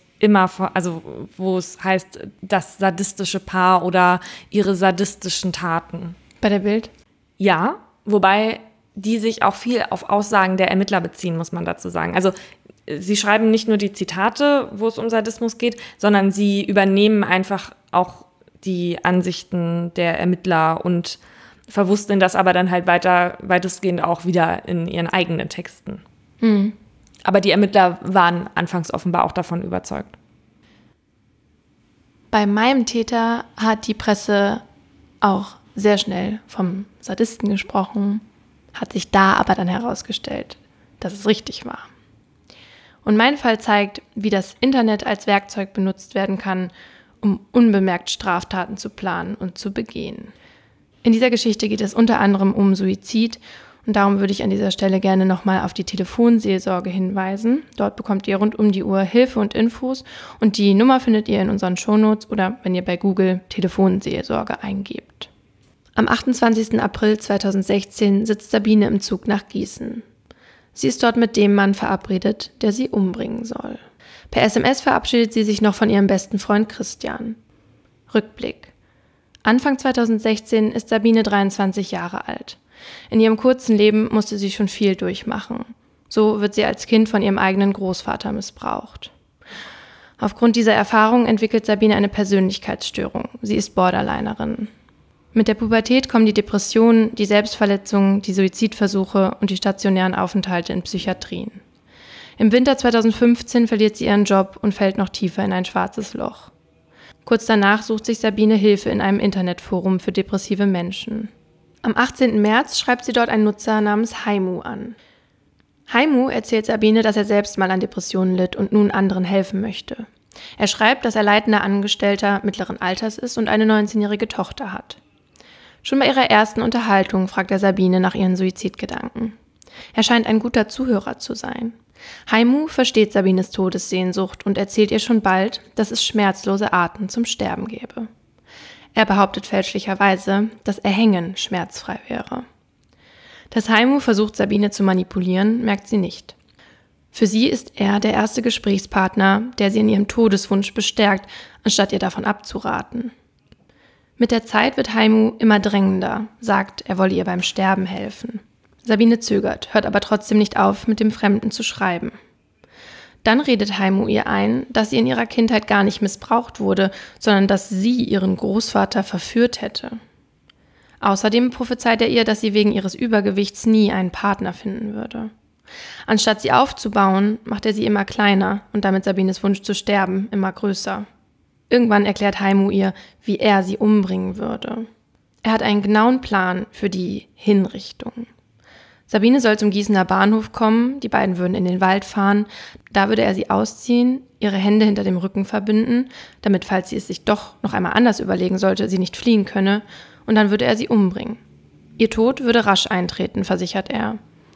heißt, das sadistische Paar oder ihre sadistischen Taten. Bei der Bild? Ja, wobei die sich auch viel auf Aussagen der Ermittler beziehen, muss man dazu sagen. Also sie schreiben nicht nur die Zitate, wo es um Sadismus geht, sondern sie übernehmen einfach auch die Ansichten der Ermittler und verwursteln das aber dann halt weitestgehend auch wieder in ihren eigenen Texten. Aber die Ermittler waren anfangs offenbar auch davon überzeugt. Bei meinem Täter hat die Presse auch sehr schnell vom Sadisten gesprochen, hat sich da aber dann herausgestellt, dass es richtig war. Und mein Fall zeigt, wie das Internet als Werkzeug benutzt werden kann, um unbemerkt Straftaten zu planen und zu begehen. In dieser Geschichte geht es unter anderem um Suizid und darum würde ich an dieser Stelle gerne nochmal auf die Telefonseelsorge hinweisen. Dort bekommt ihr rund um die Uhr Hilfe und Infos und die Nummer findet ihr in unseren Shownotes oder wenn ihr bei Google Telefonseelsorge eingebt. Am 28. April 2016 sitzt Sabine im Zug nach Gießen. Sie ist dort mit dem Mann verabredet, der sie umbringen soll. Per SMS verabschiedet sie sich noch von ihrem besten Freund Christian. Rückblick. Anfang 2016 ist Sabine 23 Jahre alt. In ihrem kurzen Leben musste sie schon viel durchmachen. So wird sie als Kind von ihrem eigenen Großvater missbraucht. Aufgrund dieser Erfahrung entwickelt Sabine eine Persönlichkeitsstörung. Sie ist Borderlinerin. Mit der Pubertät kommen die Depressionen, die Selbstverletzungen, die Suizidversuche und die stationären Aufenthalte in Psychiatrien. Im Winter 2015 verliert sie ihren Job und fällt noch tiefer in ein schwarzes Loch. Kurz danach sucht sich Sabine Hilfe in einem Internetforum für depressive Menschen. Am 18. März schreibt sie dort einen Nutzer namens Haimu an. Haimu erzählt Sabine, dass er selbst mal an Depressionen litt und nun anderen helfen möchte. Er schreibt, dass er leitender Angestellter mittleren Alters ist und eine 19-jährige Tochter hat. Schon bei ihrer ersten Unterhaltung fragt er Sabine nach ihren Suizidgedanken. Er scheint ein guter Zuhörer zu sein. Haimu versteht Sabines Todessehnsucht und erzählt ihr schon bald, dass es schmerzlose Arten zum Sterben gäbe. Er behauptet fälschlicherweise, dass Erhängen schmerzfrei wäre. Dass Haimu versucht, Sabine zu manipulieren, merkt sie nicht. Für sie ist er der erste Gesprächspartner, der sie in ihrem Todeswunsch bestärkt, anstatt ihr davon abzuraten. Mit der Zeit wird Haimu immer drängender, sagt, er wolle ihr beim Sterben helfen. Sabine zögert, hört aber trotzdem nicht auf, mit dem Fremden zu schreiben. Dann redet Haimu ihr ein, dass sie in ihrer Kindheit gar nicht missbraucht wurde, sondern dass sie ihren Großvater verführt hätte. Außerdem prophezeit er ihr, dass sie wegen ihres Übergewichts nie einen Partner finden würde. Anstatt sie aufzubauen, macht er sie immer kleiner und damit Sabines Wunsch zu sterben immer größer. Irgendwann erklärt Haimu ihr, wie er sie umbringen würde. Er hat einen genauen Plan für die Hinrichtung. Sabine soll zum Gießener Bahnhof kommen, die beiden würden in den Wald fahren, da würde er sie ausziehen, ihre Hände hinter dem Rücken verbinden, damit, falls sie es sich doch noch einmal anders überlegen sollte, sie nicht fliehen könne, und dann würde er sie umbringen. Ihr Tod würde rasch eintreten, versichert er.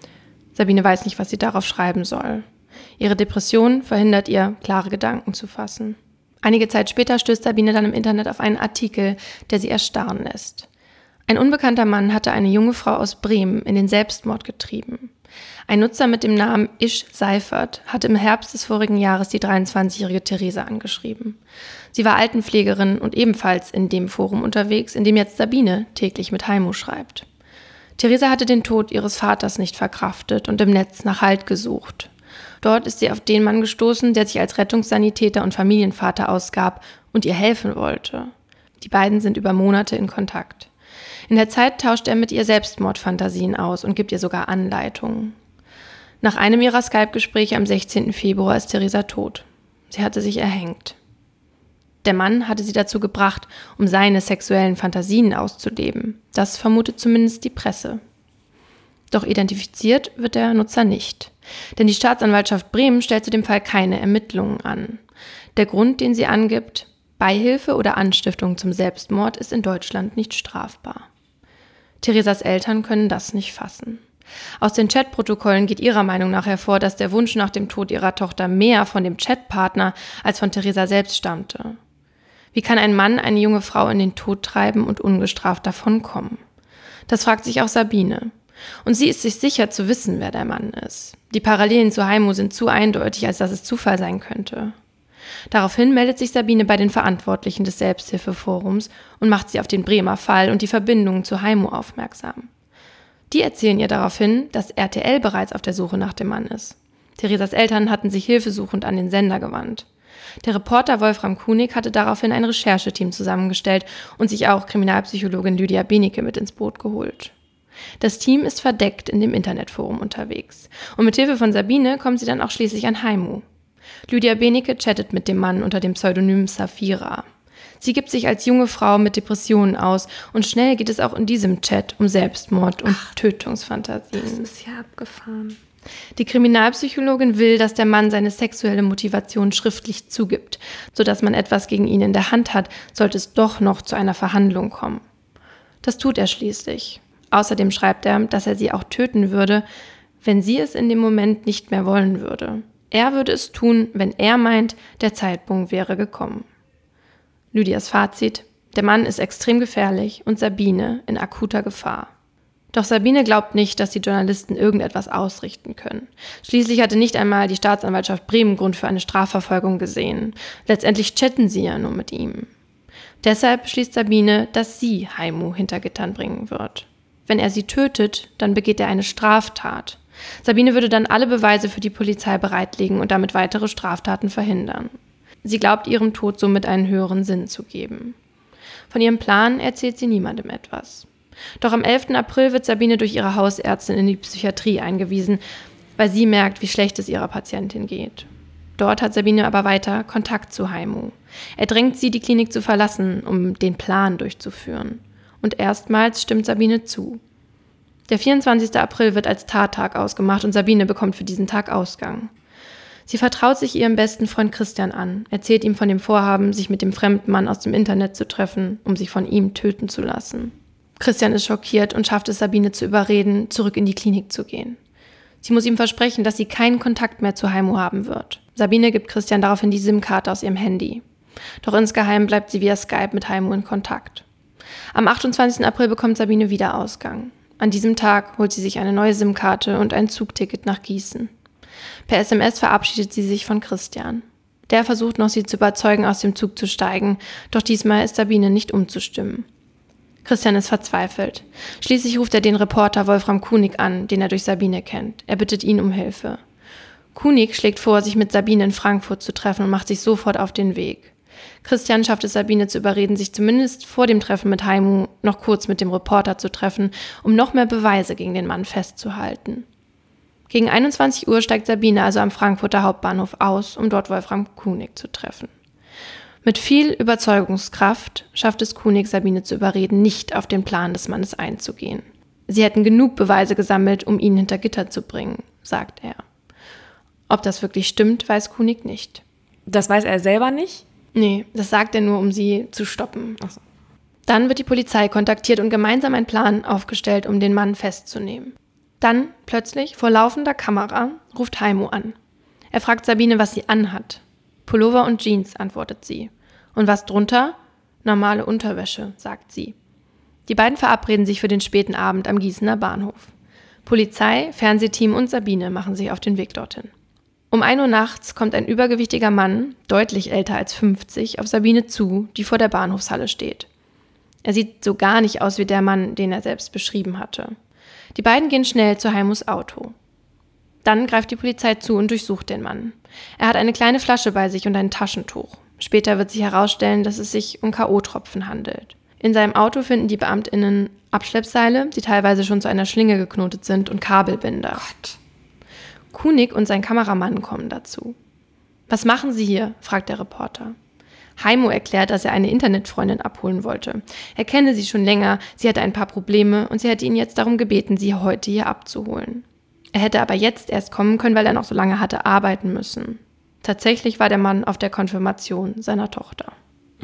Sabine weiß nicht, was sie darauf schreiben soll. Ihre Depression verhindert ihr, klare Gedanken zu fassen. Einige Zeit später stößt Sabine dann im Internet auf einen Artikel, der sie erstarren lässt. Ein unbekannter Mann hatte eine junge Frau aus Bremen in den Selbstmord getrieben. Ein Nutzer mit dem Namen Ish Seifert hatte im Herbst des vorigen Jahres die 23-jährige Theresa angeschrieben. Sie war Altenpflegerin und ebenfalls in dem Forum unterwegs, in dem jetzt Sabine täglich mit Haimu schreibt. Theresa hatte den Tod ihres Vaters nicht verkraftet und im Netz nach Halt gesucht. Dort ist sie auf den Mann gestoßen, der sich als Rettungssanitäter und Familienvater ausgab und ihr helfen wollte. Die beiden sind über Monate in Kontakt. In der Zeit tauscht er mit ihr Selbstmordfantasien aus und gibt ihr sogar Anleitungen. Nach einem ihrer Skype-Gespräche am 16. Februar ist Theresa tot. Sie hatte sich erhängt. Der Mann hatte sie dazu gebracht, um seine sexuellen Fantasien auszuleben. Das vermutet zumindest die Presse. Doch identifiziert wird der Nutzer nicht. Denn die Staatsanwaltschaft Bremen stellt zu dem Fall keine Ermittlungen an. Der Grund, den sie angibt, Beihilfe oder Anstiftung zum Selbstmord, ist in Deutschland nicht strafbar. Theresas Eltern können das nicht fassen. Aus den Chatprotokollen geht ihrer Meinung nach hervor, dass der Wunsch nach dem Tod ihrer Tochter mehr von dem Chatpartner als von Theresa selbst stammte. Wie kann ein Mann eine junge Frau in den Tod treiben und ungestraft davonkommen? Das fragt sich auch Sabine. Und sie ist sich sicher zu wissen, wer der Mann ist. Die Parallelen zu Haimu sind zu eindeutig, als dass es Zufall sein könnte. Daraufhin meldet sich Sabine bei den Verantwortlichen des Selbsthilfeforums und macht sie auf den Bremer Fall und die Verbindungen zu Haimu aufmerksam. Die erzählen ihr daraufhin, dass RTL bereits auf der Suche nach dem Mann ist. Theresas Eltern hatten sich hilfesuchend an den Sender gewandt. Der Reporter Wolfram Kunig hatte daraufhin ein Rechercheteam zusammengestellt und sich auch Kriminalpsychologin Lydia Benecke mit ins Boot geholt. Das Team ist verdeckt in dem Internetforum unterwegs und mit Hilfe von Sabine kommt sie dann auch schließlich an Haimu. Lydia Benecke chattet mit dem Mann unter dem Pseudonym Safira. Sie gibt sich als junge Frau mit Depressionen aus und schnell geht es auch in diesem Chat um Selbstmord und Tötungsfantasien. Das ist ja abgefahren. Die Kriminalpsychologin will, dass der Mann seine sexuelle Motivation schriftlich zugibt, sodass man etwas gegen ihn in der Hand hat, sollte es doch noch zu einer Verhandlung kommen. Das tut er schließlich. Außerdem schreibt er, dass er sie auch töten würde, wenn sie es in dem Moment nicht mehr wollen würde. Er würde es tun, wenn er meint, der Zeitpunkt wäre gekommen. Lydias Fazit: Der Mann ist extrem gefährlich und Sabine in akuter Gefahr. Doch Sabine glaubt nicht, dass die Journalisten irgendetwas ausrichten können. Schließlich hatte nicht einmal die Staatsanwaltschaft Bremen Grund für eine Strafverfolgung gesehen. Letztendlich chatten sie ja nur mit ihm. Deshalb beschließt Sabine, dass sie Haimu hinter Gittern bringen wird. Wenn er sie tötet, dann begeht er eine Straftat. Sabine würde dann alle Beweise für die Polizei bereitlegen und damit weitere Straftaten verhindern. Sie glaubt, ihrem Tod somit einen höheren Sinn zu geben. Von ihrem Plan erzählt sie niemandem etwas. Doch am 11. April wird Sabine durch ihre Hausärztin in die Psychiatrie eingewiesen, weil sie merkt, wie schlecht es ihrer Patientin geht. Dort hat Sabine aber weiter Kontakt zu Haimu. Er drängt sie, die Klinik zu verlassen, um den Plan durchzuführen. Und erstmals stimmt Sabine zu. Der 24. April wird als Tattag ausgemacht und Sabine bekommt für diesen Tag Ausgang. Sie vertraut sich ihrem besten Freund Christian an, erzählt ihm von dem Vorhaben, sich mit dem fremden Mann aus dem Internet zu treffen, um sich von ihm töten zu lassen. Christian ist schockiert und schafft es, Sabine zu überreden, zurück in die Klinik zu gehen. Sie muss ihm versprechen, dass sie keinen Kontakt mehr zu Heimo haben wird. Sabine gibt Christian daraufhin die SIM-Karte aus ihrem Handy. Doch insgeheim bleibt sie via Skype mit Heimo in Kontakt. Am 28. April bekommt Sabine wieder Ausgang. An diesem Tag holt sie sich eine neue SIM-Karte und ein Zugticket nach Gießen. Per SMS verabschiedet sie sich von Christian. Der versucht noch, sie zu überzeugen, aus dem Zug zu steigen, doch diesmal ist Sabine nicht umzustimmen. Christian ist verzweifelt. Schließlich ruft er den Reporter Wolfram Kunig an, den er durch Sabine kennt. Er bittet ihn um Hilfe. Kunig schlägt vor, sich mit Sabine in Frankfurt zu treffen und macht sich sofort auf den Weg. Christian schafft es Sabine zu überreden, sich zumindest vor dem Treffen mit Heimo noch kurz mit dem Reporter zu treffen, um noch mehr Beweise gegen den Mann festzuhalten. Gegen 21 Uhr steigt Sabine also am Frankfurter Hauptbahnhof aus, um dort Wolfram Kunig zu treffen. Mit viel Überzeugungskraft schafft es Kunig, Sabine zu überreden, nicht auf den Plan des Mannes einzugehen. Sie hätten genug Beweise gesammelt, um ihn hinter Gitter zu bringen, sagt er. Ob das wirklich stimmt, weiß Kunig nicht. Das weiß er selber nicht? Nee, das sagt er nur, um sie zu stoppen. Ach so. Dann wird die Polizei kontaktiert und gemeinsam ein Plan aufgestellt, um den Mann festzunehmen. Dann, plötzlich, vor laufender Kamera, ruft Heimo an. Er fragt Sabine, was sie anhat. Pullover und Jeans, antwortet sie. Und was drunter? Normale Unterwäsche, sagt sie. Die beiden verabreden sich für den späten Abend am Gießener Bahnhof. Polizei, Fernsehteam und Sabine machen sich auf den Weg dorthin. Um 1 Uhr nachts kommt ein übergewichtiger Mann, deutlich älter als 50, auf Sabine zu, die vor der Bahnhofshalle steht. Er sieht so gar nicht aus wie der Mann, den er selbst beschrieben hatte. Die beiden gehen schnell zu Heimos Auto. Dann greift die Polizei zu und durchsucht den Mann. Er hat eine kleine Flasche bei sich und ein Taschentuch. Später wird sich herausstellen, dass es sich um K.O.-Tropfen handelt. In seinem Auto finden die BeamtInnen Abschleppseile, die teilweise schon zu einer Schlinge geknotet sind, und Kabelbinder. Gott. Kunig und sein Kameramann kommen dazu. »Was machen Sie hier?« fragt der Reporter. Heimo erklärt, dass er eine Internetfreundin abholen wollte. Er kenne sie schon länger, sie hatte ein paar Probleme und sie hätte ihn jetzt darum gebeten, sie heute hier abzuholen. Er hätte aber jetzt erst kommen können, weil er noch so lange hatte arbeiten müssen. Tatsächlich war der Mann auf der Konfirmation seiner Tochter.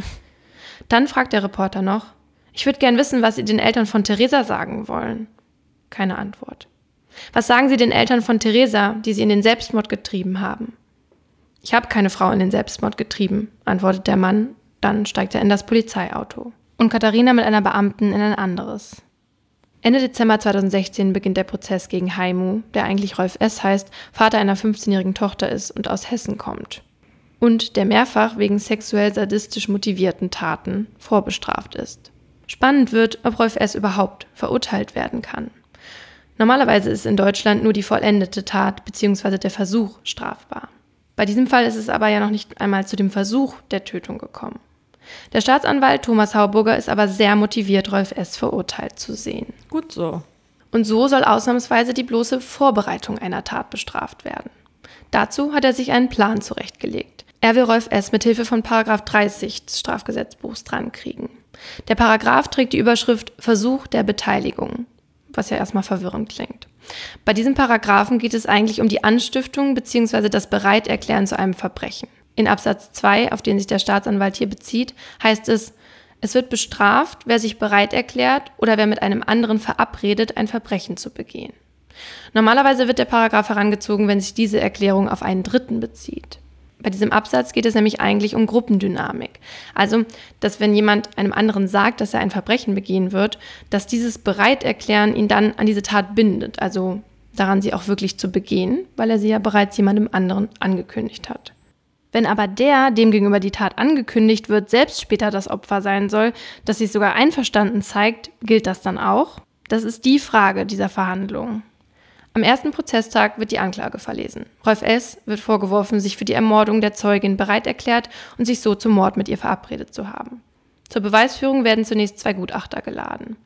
Dann fragt der Reporter noch, »Ich würde gern wissen, was Sie den Eltern von Theresa sagen wollen.« Keine Antwort. »Was sagen Sie den Eltern von Theresa, die Sie in den Selbstmord getrieben haben?« »Ich habe keine Frau in den Selbstmord getrieben«, antwortet der Mann. Dann steigt er in das Polizeiauto. Und Katharina mit einer Beamten in ein anderes. Ende Dezember 2016 beginnt der Prozess gegen Heimo, der eigentlich Rolf S. heißt, Vater einer 15-jährigen Tochter ist und aus Hessen kommt. Und der mehrfach wegen sexuell sadistisch motivierten Taten vorbestraft ist. Spannend wird, ob Rolf S. überhaupt verurteilt werden kann. Normalerweise ist in Deutschland nur die vollendete Tat bzw. der Versuch strafbar. Bei diesem Fall ist es aber ja noch nicht einmal zu dem Versuch der Tötung gekommen. Der Staatsanwalt Thomas Hauburger ist aber sehr motiviert, Rolf S. verurteilt zu sehen. Gut so. Und so soll ausnahmsweise die bloße Vorbereitung einer Tat bestraft werden. Dazu hat er sich einen Plan zurechtgelegt. Er will Rolf S. mit Hilfe von § 30 des Strafgesetzbuchs drankriegen. Der Paragraph trägt die Überschrift Versuch der Beteiligung, was ja erstmal verwirrend klingt. Bei diesem Paragraphen geht es eigentlich um die Anstiftung bzw. das Bereiterklären zu einem Verbrechen. In Absatz 2, auf den sich der Staatsanwalt hier bezieht, heißt es, es wird bestraft, wer sich bereit erklärt oder wer mit einem anderen verabredet, ein Verbrechen zu begehen. Normalerweise wird der Paragraph herangezogen, wenn sich diese Erklärung auf einen Dritten bezieht. Bei diesem Absatz geht es nämlich eigentlich um Gruppendynamik. Also, dass wenn jemand einem anderen sagt, dass er ein Verbrechen begehen wird, dass dieses Bereiterklären ihn dann an diese Tat bindet, also daran, sie auch wirklich zu begehen, weil er sie ja bereits jemandem anderen angekündigt hat. Wenn aber der, dem gegenüber die Tat angekündigt wird, selbst später das Opfer sein soll, das sich sogar einverstanden zeigt, gilt das dann auch? Das ist die Frage dieser Verhandlung. Am ersten Prozesstag wird die Anklage verlesen. Rolf S. wird vorgeworfen, sich für die Ermordung der Zeugin bereit erklärt und sich so zum Mord mit ihr verabredet zu haben. Zur Beweisführung werden zunächst 2 Gutachter geladen.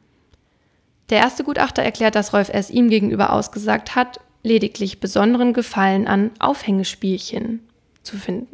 Der erste Gutachter erklärt, dass Rolf S. ihm gegenüber ausgesagt hat, lediglich besonderen Gefallen an Aufhängespielchen zu finden.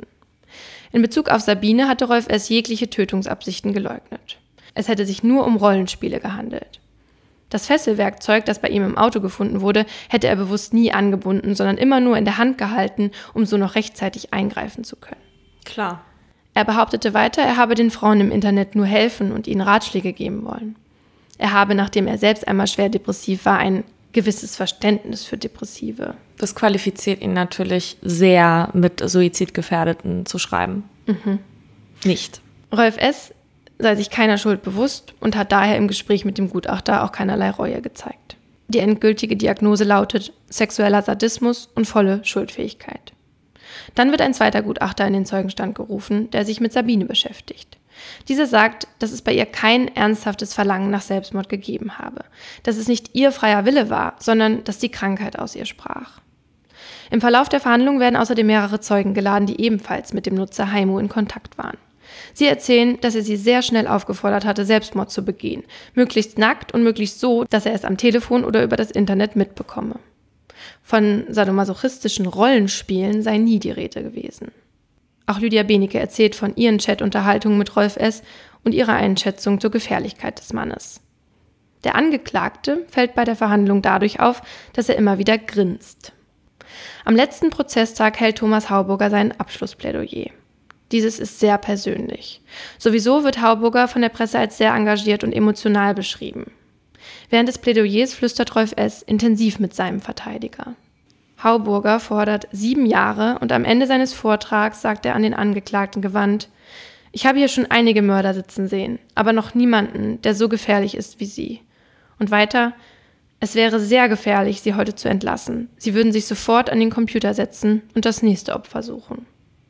In Bezug auf Sabine hatte Rolf S. jegliche Tötungsabsichten geleugnet. Es hätte sich nur um Rollenspiele gehandelt. Das Fesselwerkzeug, das bei ihm im Auto gefunden wurde, hätte er bewusst nie angebunden, sondern immer nur in der Hand gehalten, um so noch rechtzeitig eingreifen zu können. Klar. Er behauptete weiter, er habe den Frauen im Internet nur helfen und ihnen Ratschläge geben wollen. Er habe, nachdem er selbst einmal schwer depressiv war, ein gewisses Verständnis für Depressive. Das qualifiziert ihn natürlich sehr, mit Suizidgefährdeten zu schreiben. Nicht. Rolf S. sei sich keiner Schuld bewusst und hat daher im Gespräch mit dem Gutachter auch keinerlei Reue gezeigt. Die endgültige Diagnose lautet sexueller Sadismus und volle Schuldfähigkeit. Dann wird ein zweiter Gutachter in den Zeugenstand gerufen, der sich mit Sabine beschäftigt. Dieser sagt, dass es bei ihr kein ernsthaftes Verlangen nach Selbstmord gegeben habe, dass es nicht ihr freier Wille war, sondern dass die Krankheit aus ihr sprach. Im Verlauf der Verhandlung werden außerdem mehrere Zeugen geladen, die ebenfalls mit dem Nutzer Haimo in Kontakt waren. Sie erzählen, dass er sie sehr schnell aufgefordert hatte, Selbstmord zu begehen, möglichst nackt und möglichst so, dass er es am Telefon oder über das Internet mitbekomme. Von sadomasochistischen Rollenspielen sei nie die Rede gewesen. Auch Lydia Benecke erzählt von ihren Chatunterhaltungen mit Rolf S. und ihrer Einschätzung zur Gefährlichkeit des Mannes. Der Angeklagte fällt bei der Verhandlung dadurch auf, dass er immer wieder grinst. Am letzten Prozesstag hält Thomas Hauburger sein Abschlussplädoyer. Dieses ist sehr persönlich. Sowieso wird Hauburger von der Presse als sehr engagiert und emotional beschrieben. Während des Plädoyers flüstert Rolf S. intensiv mit seinem Verteidiger. Hauburger fordert 7 Jahre und am Ende seines Vortrags sagt er an den Angeklagten gewandt: Ich habe hier schon einige Mörder sitzen sehen, aber noch niemanden, der so gefährlich ist wie Sie. Und weiter: Es wäre sehr gefährlich, Sie heute zu entlassen. Sie würden sich sofort an den Computer setzen und das nächste Opfer suchen.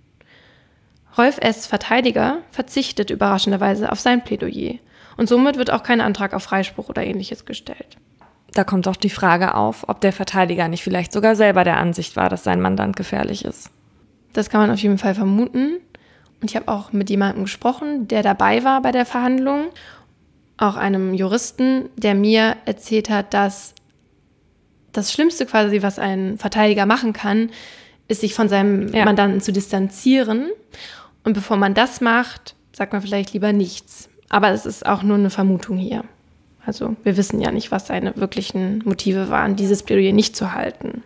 Rolf S. Verteidiger verzichtet überraschenderweise auf sein Plädoyer und somit wird auch kein Antrag auf Freispruch oder Ähnliches gestellt. Da kommt auch die Frage auf, ob der Verteidiger nicht vielleicht sogar selber der Ansicht war, dass sein Mandant gefährlich ist. Das kann man auf jeden Fall vermuten. Und ich habe auch mit jemandem gesprochen, der dabei war bei der Verhandlung, auch einem Juristen, der mir erzählt hat, dass das Schlimmste quasi, was ein Verteidiger machen kann, ist, sich von seinem Mandanten zu distanzieren. Und bevor man das macht, sagt man vielleicht lieber nichts. Aber es ist auch nur eine Vermutung hier. Also wir wissen ja nicht, was seine wirklichen Motive waren, dieses Plädoyer nicht zu halten.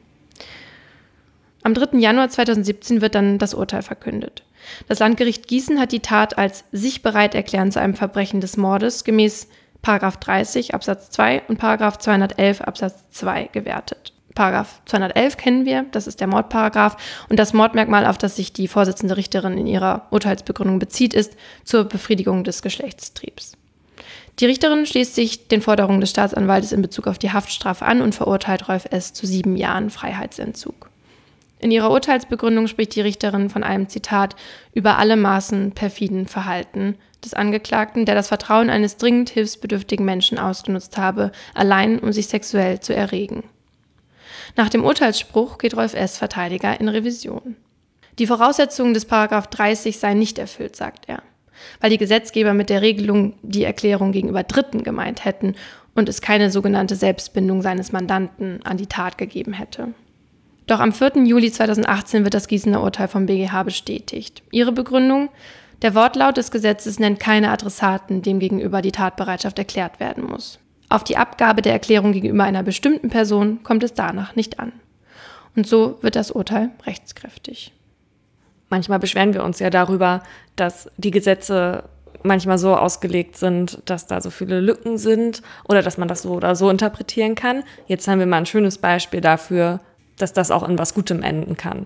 Am 3. Januar 2017 wird dann das Urteil verkündet. Das Landgericht Gießen hat die Tat als sich bereit erklären zu einem Verbrechen des Mordes gemäß § 30 Absatz 2 und § 211 Absatz 2 gewertet. § 211 kennen wir, das ist der Mordparagraph, und das Mordmerkmal, auf das sich die Vorsitzende Richterin in ihrer Urteilsbegründung bezieht, ist zur Befriedigung des Geschlechtstriebs. Die Richterin schließt sich den Forderungen des Staatsanwaltes in Bezug auf die Haftstrafe an und verurteilt Rolf S. zu 7 Jahren Freiheitsentzug. In ihrer Urteilsbegründung spricht die Richterin von einem, Zitat, über alle Maßen perfiden Verhalten des Angeklagten, der das Vertrauen eines dringend hilfsbedürftigen Menschen ausgenutzt habe, allein um sich sexuell zu erregen. Nach dem Urteilsspruch geht Rolf S. Verteidiger in Revision. Die Voraussetzungen des § 30 seien nicht erfüllt, sagt er, weil die Gesetzgeber mit der Regelung die Erklärung gegenüber Dritten gemeint hätten und es keine sogenannte Selbstbindung seines Mandanten an die Tat gegeben hätte. Doch am 4. Juli 2018 wird das Gießener Urteil vom BGH bestätigt. Ihre Begründung: Der Wortlaut des Gesetzes nennt keine Adressaten, dem gegenüber die Tatbereitschaft erklärt werden muss. Auf die Abgabe der Erklärung gegenüber einer bestimmten Person kommt es danach nicht an. Und so wird das Urteil rechtskräftig. Manchmal beschweren wir uns ja darüber, dass die Gesetze manchmal so ausgelegt sind, dass da so viele Lücken sind oder dass man das so oder so interpretieren kann. Jetzt haben wir mal ein schönes Beispiel dafür, dass das auch in was Gutem enden kann.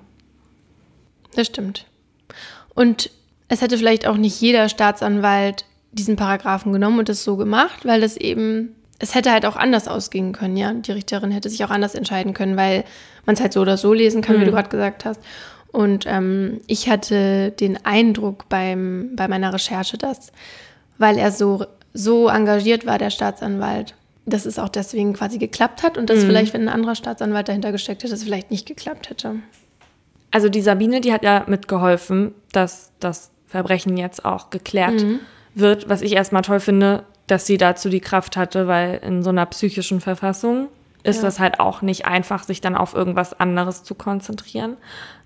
Das stimmt. Und es hätte vielleicht auch nicht jeder Staatsanwalt diesen Paragraphen genommen und es so gemacht, weil es hätte halt auch anders ausgehen können, ja. Die Richterin hätte sich auch anders entscheiden können, weil man es halt so oder so lesen kann, wie du gerade gesagt hast. Und ich hatte den Eindruck bei meiner Recherche, dass, weil er so engagiert war, der Staatsanwalt, dass es auch deswegen quasi geklappt hat und dass vielleicht, wenn ein anderer Staatsanwalt dahinter gesteckt hätte, es vielleicht nicht geklappt hätte. Also die Sabine, die hat ja mitgeholfen, dass das Verbrechen jetzt auch geklärt wird, was ich erstmal toll finde, dass sie dazu die Kraft hatte, weil in so einer psychischen Verfassung ist das halt auch nicht einfach, sich dann auf irgendwas anderes zu konzentrieren.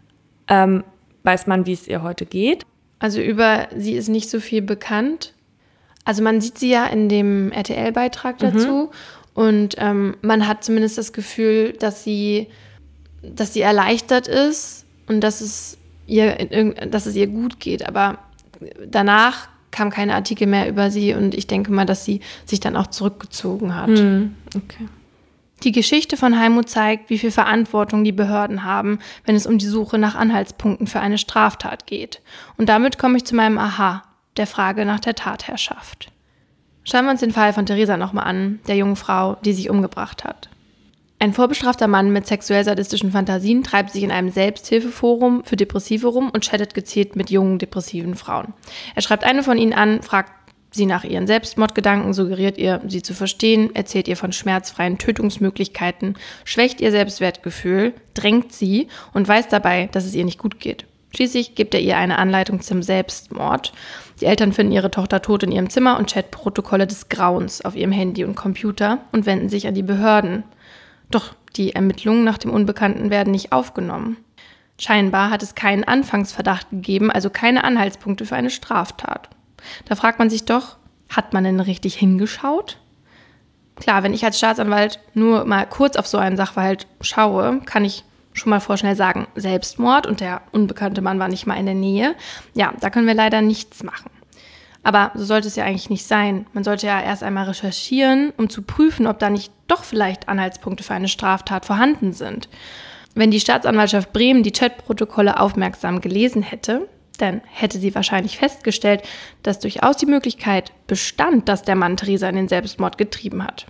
Weiß man, wie es ihr heute geht? Also über sie ist nicht so viel bekannt. Also man sieht sie ja in dem RTL-Beitrag dazu und man hat zumindest das Gefühl, dass sie erleichtert ist und dass es ihr gut geht. Aber danach kam keine Artikel mehr über sie und ich denke mal, dass sie sich dann auch zurückgezogen hat. Okay. Die Geschichte von Heimo zeigt, wie viel Verantwortung die Behörden haben, wenn es um die Suche nach Anhaltspunkten für eine Straftat geht. Und damit komme ich zu meinem Aha, der Frage nach der Tatherrschaft. Schauen wir uns den Fall von Theresa nochmal an, der jungen Frau, die sich umgebracht hat. Ein vorbestrafter Mann mit sexuell-sadistischen Fantasien treibt sich in einem Selbsthilfeforum für Depressive rum und chattet gezielt mit jungen, depressiven Frauen. Er schreibt eine von ihnen an, fragt sie nach ihren Selbstmordgedanken, suggeriert ihr, sie zu verstehen, erzählt ihr von schmerzfreien Tötungsmöglichkeiten, schwächt ihr Selbstwertgefühl, drängt sie und weiß dabei, dass es ihr nicht gut geht. Schließlich gibt er ihr eine Anleitung zum Selbstmord. Die Eltern finden ihre Tochter tot in ihrem Zimmer und Chatprotokolle des Grauens auf ihrem Handy und Computer und wenden sich an die Behörden. Doch die Ermittlungen nach dem Unbekannten werden nicht aufgenommen. Scheinbar hat es keinen Anfangsverdacht gegeben, also keine Anhaltspunkte für eine Straftat. Da fragt man sich doch, hat man denn richtig hingeschaut? Klar, wenn ich als Staatsanwalt nur mal kurz auf so einen Sachverhalt schaue, kann ich schon mal vorschnell sagen, Selbstmord und der unbekannte Mann war nicht mal in der Nähe. Ja, da können wir leider nichts machen. Aber so sollte es ja eigentlich nicht sein. Man sollte ja erst einmal recherchieren, um zu prüfen, ob da nicht doch vielleicht Anhaltspunkte für eine Straftat vorhanden sind. Wenn die Staatsanwaltschaft Bremen die Chatprotokolle aufmerksam gelesen hätte, dann hätte sie wahrscheinlich festgestellt, dass durchaus die Möglichkeit bestand, dass der Mann Theresa in den Selbstmord getrieben hat.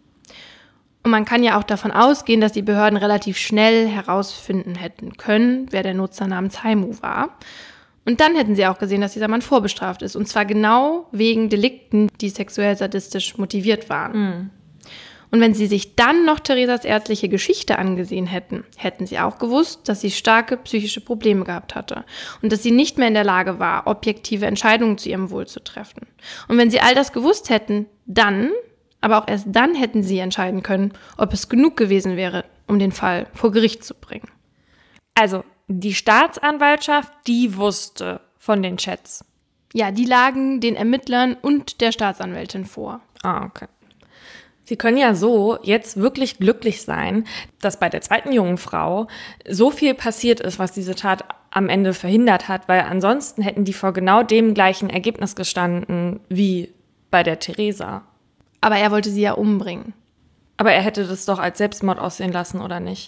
Und man kann ja auch davon ausgehen, dass die Behörden relativ schnell herausfinden hätten können, wer der Nutzer namens Heimo war. Und dann hätten sie auch gesehen, dass dieser Mann vorbestraft ist. Und zwar genau wegen Delikten, die sexuell-sadistisch motiviert waren. Mhm. Und wenn sie sich dann noch Theresas ärztliche Geschichte angesehen hätten, hätten sie auch gewusst, dass sie starke psychische Probleme gehabt hatte und dass sie nicht mehr in der Lage war, objektive Entscheidungen zu ihrem Wohl zu treffen. Und wenn sie all das gewusst hätten, dann, aber auch erst dann hätten sie entscheiden können, ob es genug gewesen wäre, um den Fall vor Gericht zu bringen. Also, die Staatsanwaltschaft, die wusste von den Chats. Ja, die lagen den Ermittlern und der Staatsanwältin vor. Ah, okay. Sie können ja so jetzt wirklich glücklich sein, dass bei der zweiten jungen Frau so viel passiert ist, was diese Tat am Ende verhindert hat, weil ansonsten hätten die vor genau dem gleichen Ergebnis gestanden wie bei der Theresa. Aber er wollte sie ja umbringen. Aber er hätte das doch als Selbstmord aussehen lassen, oder nicht?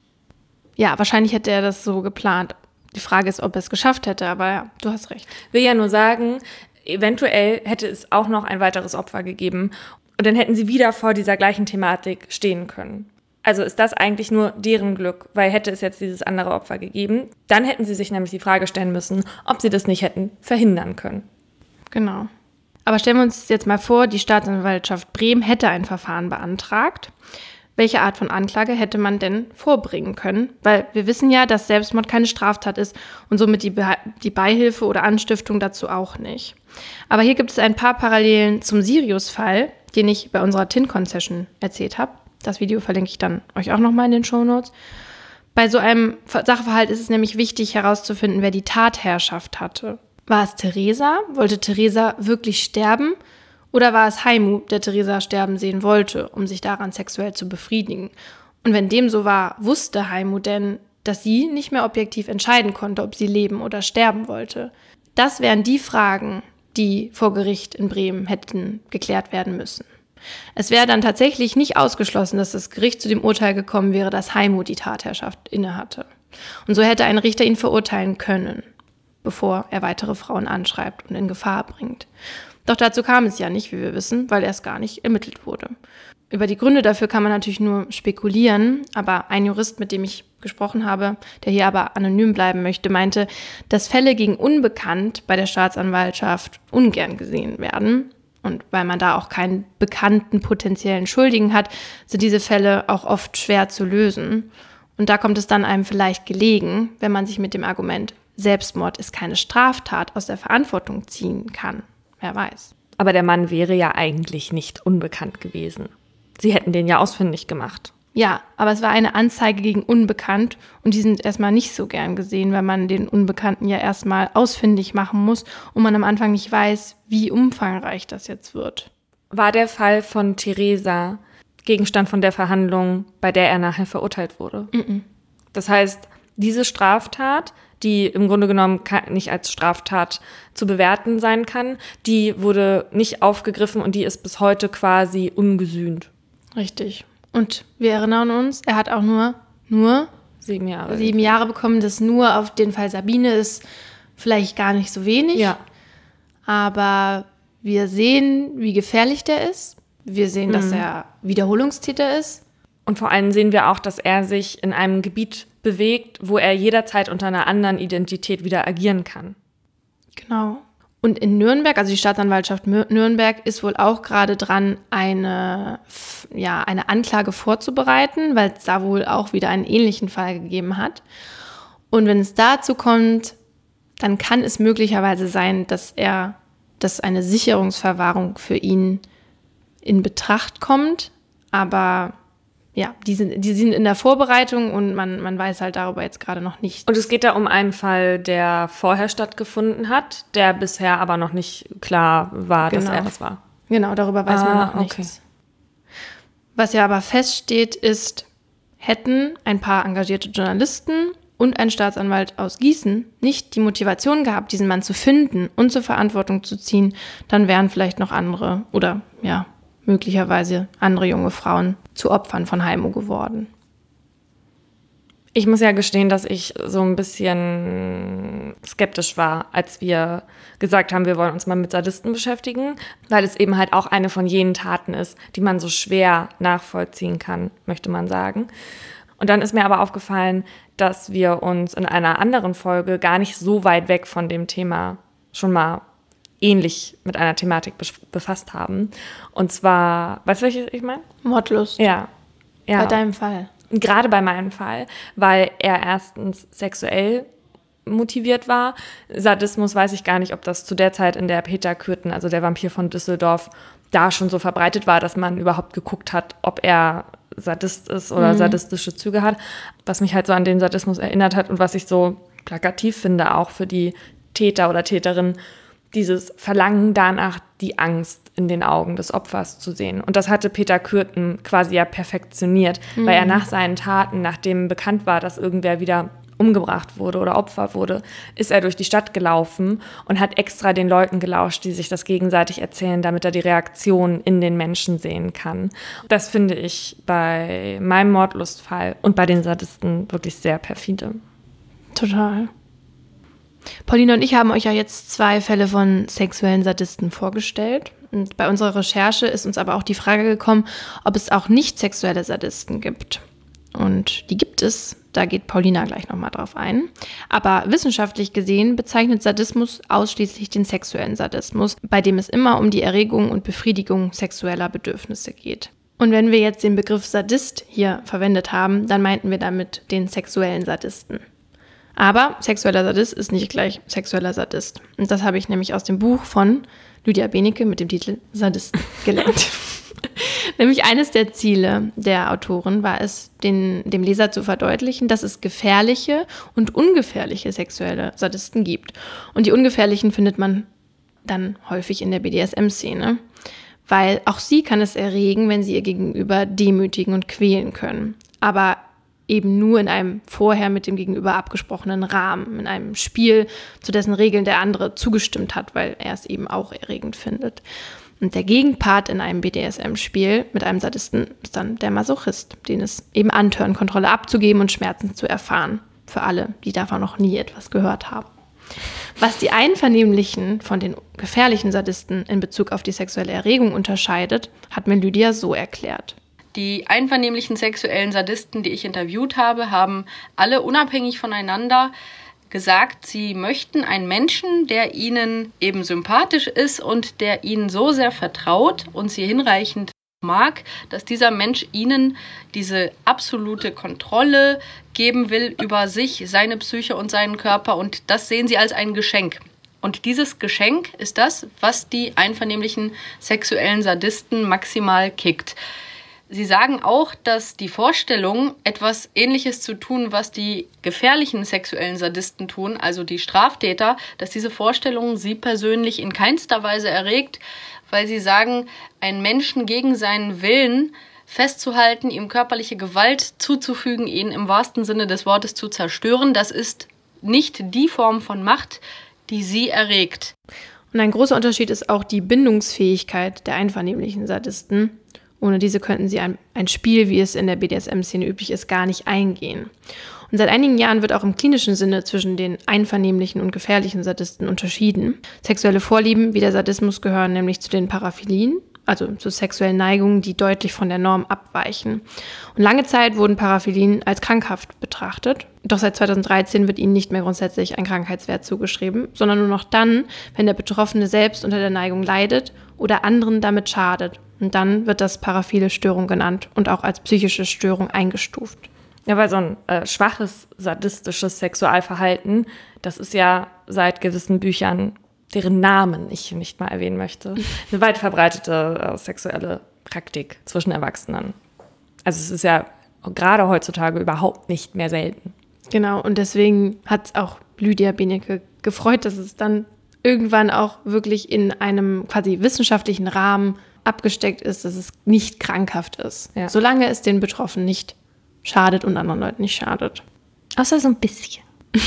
Ja, wahrscheinlich hätte er das so geplant. Die Frage ist, ob er es geschafft hätte, aber ja, du hast recht. Ich will ja nur sagen, eventuell hätte es auch noch ein weiteres Opfer gegeben. Und dann hätten sie wieder vor dieser gleichen Thematik stehen können. Also ist das eigentlich nur deren Glück, weil hätte es jetzt dieses andere Opfer gegeben, dann hätten sie sich nämlich die Frage stellen müssen, ob sie das nicht hätten verhindern können. Genau. Aber stellen wir uns jetzt mal vor, die Staatsanwaltschaft Bremen hätte ein Verfahren beantragt. Welche Art von Anklage hätte man denn vorbringen können? Weil wir wissen ja, dass Selbstmord keine Straftat ist und somit die Beihilfe oder Anstiftung dazu auch nicht. Aber hier gibt es ein paar Parallelen zum Sirius-Fall, den ich bei unserer TIN-Concession erzählt habe. Das Video verlinke ich dann euch auch nochmal in den Shownotes. Bei so einem Sachverhalt ist es nämlich wichtig herauszufinden, wer die Tatherrschaft hatte. War es Theresa? Wollte Theresa wirklich sterben? Oder war es Heimo, der Theresa sterben sehen wollte, um sich daran sexuell zu befriedigen? Und wenn dem so war, wusste Heimo denn, dass sie nicht mehr objektiv entscheiden konnte, ob sie leben oder sterben wollte? Das wären die Fragen, die vor Gericht in Bremen hätten geklärt werden müssen. Es wäre dann tatsächlich nicht ausgeschlossen, dass das Gericht zu dem Urteil gekommen wäre, dass Heimo die Tatherrschaft innehatte. Und so hätte ein Richter ihn verurteilen können, bevor er weitere Frauen anschreibt und in Gefahr bringt. Doch dazu kam es ja nicht, wie wir wissen, weil erst gar nicht ermittelt wurde. Über die Gründe dafür kann man natürlich nur spekulieren, aber ein Jurist, mit dem ich gesprochen habe, der hier aber anonym bleiben möchte, meinte, dass Fälle gegen Unbekannt bei der Staatsanwaltschaft ungern gesehen werden. Und weil man da auch keinen bekannten potenziellen Schuldigen hat, sind diese Fälle auch oft schwer zu lösen. Und da kommt es dann einem vielleicht gelegen, wenn man sich mit dem Argument, Selbstmord ist keine Straftat, aus der Verantwortung ziehen kann. Wer weiß. Aber der Mann wäre ja eigentlich nicht unbekannt gewesen. Sie hätten den ja ausfindig gemacht. Ja, aber es war eine Anzeige gegen Unbekannt und die sind erstmal nicht so gern gesehen, weil man den Unbekannten ja erstmal ausfindig machen muss und man am Anfang nicht weiß, wie umfangreich das jetzt wird. War der Fall von Theresa Gegenstand von der Verhandlung, bei der er nachher verurteilt wurde? Mhm. Das heißt, diese Straftat, die im Grunde genommen nicht als Straftat zu bewerten sein kann, die wurde nicht aufgegriffen und die ist bis heute quasi ungesühnt. Richtig. Und wir erinnern uns, er hat auch nur 7 Jahre. 7 Jahre bekommen. Das nur auf den Fall Sabine ist vielleicht gar nicht so wenig. Ja. Aber wir sehen, wie gefährlich der ist. Wir sehen, dass er Wiederholungstäter ist. Und vor allem sehen wir auch, dass er sich in einem Gebiet bewegt, wo er jederzeit unter einer anderen Identität wieder agieren kann. Genau. Und in Nürnberg, also die Staatsanwaltschaft Nürnberg, ist wohl auch gerade dran, eine Anklage vorzubereiten, weil es da wohl auch wieder einen ähnlichen Fall gegeben hat. Und wenn es dazu kommt, dann kann es möglicherweise sein, dass eine Sicherungsverwahrung für ihn in Betracht kommt. Aber ja, die sind in der Vorbereitung und man weiß halt darüber jetzt gerade noch nichts. Und es geht da um einen Fall, der vorher stattgefunden hat, der bisher aber noch nicht klar war, dass er das war. Genau, darüber weiß man noch nichts. Okay. Was ja aber feststeht, ist, hätten ein paar engagierte Journalisten und ein Staatsanwalt aus Gießen nicht die Motivation gehabt, diesen Mann zu finden und zur Verantwortung zu ziehen, dann wären vielleicht noch andere oder ja, möglicherweise andere junge Frauen zu Opfern von Heimo geworden. Ich muss ja gestehen, dass ich so ein bisschen skeptisch war, als wir gesagt haben, wir wollen uns mal mit Sadisten beschäftigen, weil es eben halt auch eine von jenen Taten ist, die man so schwer nachvollziehen kann, möchte man sagen. Und dann ist mir aber aufgefallen, dass wir uns in einer anderen Folge gar nicht so weit weg von dem Thema schon mal ähnlich mit einer Thematik befasst haben. Und zwar, weißt du, welche ich meine? Mordlust. Ja. Bei deinem Fall. Gerade bei meinem Fall, weil er erstens sexuell motiviert war. Sadismus weiß ich gar nicht, ob das zu der Zeit, in der Peter Kürten, also der Vampir von Düsseldorf, da schon so verbreitet war, dass man überhaupt geguckt hat, ob er Sadist ist oder sadistische Züge hat. Was mich halt so an den Sadismus erinnert hat und was ich so plakativ finde, auch für die Täter oder Täterin, dieses Verlangen danach, die Angst in den Augen des Opfers zu sehen. Und das hatte Peter Kürten quasi ja perfektioniert, weil er nach seinen Taten, nachdem bekannt war, dass irgendwer wieder umgebracht wurde oder Opfer wurde, ist er durch die Stadt gelaufen und hat extra den Leuten gelauscht, die sich das gegenseitig erzählen, damit er die Reaktion in den Menschen sehen kann. Das finde ich bei meinem Mordlustfall und bei den Sadisten wirklich sehr perfide. Total. Pauline und ich haben euch ja jetzt 2 Fälle von sexuellen Sadisten vorgestellt. Und bei unserer Recherche ist uns aber auch die Frage gekommen, ob es auch nicht sexuelle Sadisten gibt. Und die gibt es, da geht Paulina gleich nochmal drauf ein. Aber wissenschaftlich gesehen bezeichnet Sadismus ausschließlich den sexuellen Sadismus, bei dem es immer um die Erregung und Befriedigung sexueller Bedürfnisse geht. Und wenn wir jetzt den Begriff Sadist hier verwendet haben, dann meinten wir damit den sexuellen Sadisten. Aber sexueller Sadist ist nicht gleich sexueller Sadist. Und das habe ich nämlich aus dem Buch von Lydia Benecke mit dem Titel Sadisten gelernt. Nämlich eines der Ziele der Autorin war es, dem Leser zu verdeutlichen, dass es gefährliche und ungefährliche sexuelle Sadisten gibt. Und die ungefährlichen findet man dann häufig in der BDSM-Szene, weil auch sie kann es erregen, wenn sie ihr Gegenüber demütigen und quälen können. Aber eben nur in einem vorher mit dem Gegenüber abgesprochenen Rahmen, in einem Spiel, zu dessen Regeln der andere zugestimmt hat, weil er es eben auch erregend findet. Und der Gegenpart in einem BDSM-Spiel mit einem Sadisten ist dann der Masochist, den es eben antörnt, Kontrolle abzugeben und Schmerzen zu erfahren. Für alle, die davon noch nie etwas gehört haben. Was die einvernehmlichen von den gefährlichen Sadisten in Bezug auf die sexuelle Erregung unterscheidet, hat mir Lydia so erklärt. Die einvernehmlichen sexuellen Sadisten, die ich interviewt habe, haben alle unabhängig voneinander gesagt, sie möchten einen Menschen, der ihnen eben sympathisch ist und der ihnen so sehr vertraut und sie hinreichend mag, dass dieser Mensch ihnen diese absolute Kontrolle geben will über sich, seine Psyche und seinen Körper, und das sehen sie als ein Geschenk. Und dieses Geschenk ist das, was die einvernehmlichen sexuellen Sadisten maximal kickt. Sie sagen auch, dass die Vorstellung, etwas Ähnliches zu tun, was die gefährlichen sexuellen Sadisten tun, also die Straftäter, dass diese Vorstellung sie persönlich in keinster Weise erregt, weil sie sagen, einen Menschen gegen seinen Willen festzuhalten, ihm körperliche Gewalt zuzufügen, ihn im wahrsten Sinne des Wortes zu zerstören, das ist nicht die Form von Macht, die sie erregt. Und ein großer Unterschied ist auch die Bindungsfähigkeit der einvernehmlichen Sadisten Ohne diese könnten sie ein Spiel, wie es in der BDSM-Szene üblich ist, gar nicht eingehen. Und seit einigen Jahren wird auch im klinischen Sinne zwischen den einvernehmlichen und gefährlichen Sadisten unterschieden. Sexuelle Vorlieben wie der Sadismus gehören nämlich zu den Paraphilien, also zu sexuellen Neigungen, die deutlich von der Norm abweichen. Und lange Zeit wurden Paraphilien als krankhaft betrachtet. Doch seit 2013 wird ihnen nicht mehr grundsätzlich ein Krankheitswert zugeschrieben, sondern nur noch dann, wenn der Betroffene selbst unter der Neigung leidet oder anderen damit schadet. Und dann wird das paraphile Störung genannt und auch als psychische Störung eingestuft. Ja, weil so ein schwaches, sadistisches Sexualverhalten, das ist ja seit gewissen Büchern, deren Namen ich nicht mal erwähnen möchte, eine weit verbreitete sexuelle Praktik zwischen Erwachsenen. Also es ist ja gerade heutzutage überhaupt nicht mehr selten. Genau, und deswegen hat es auch Lydia Benecke gefreut, dass es dann irgendwann auch wirklich in einem quasi wissenschaftlichen Rahmen abgesteckt ist, dass es nicht krankhaft ist. Ja. Solange es den Betroffenen nicht schadet und anderen Leuten nicht schadet. Außer so ein bisschen.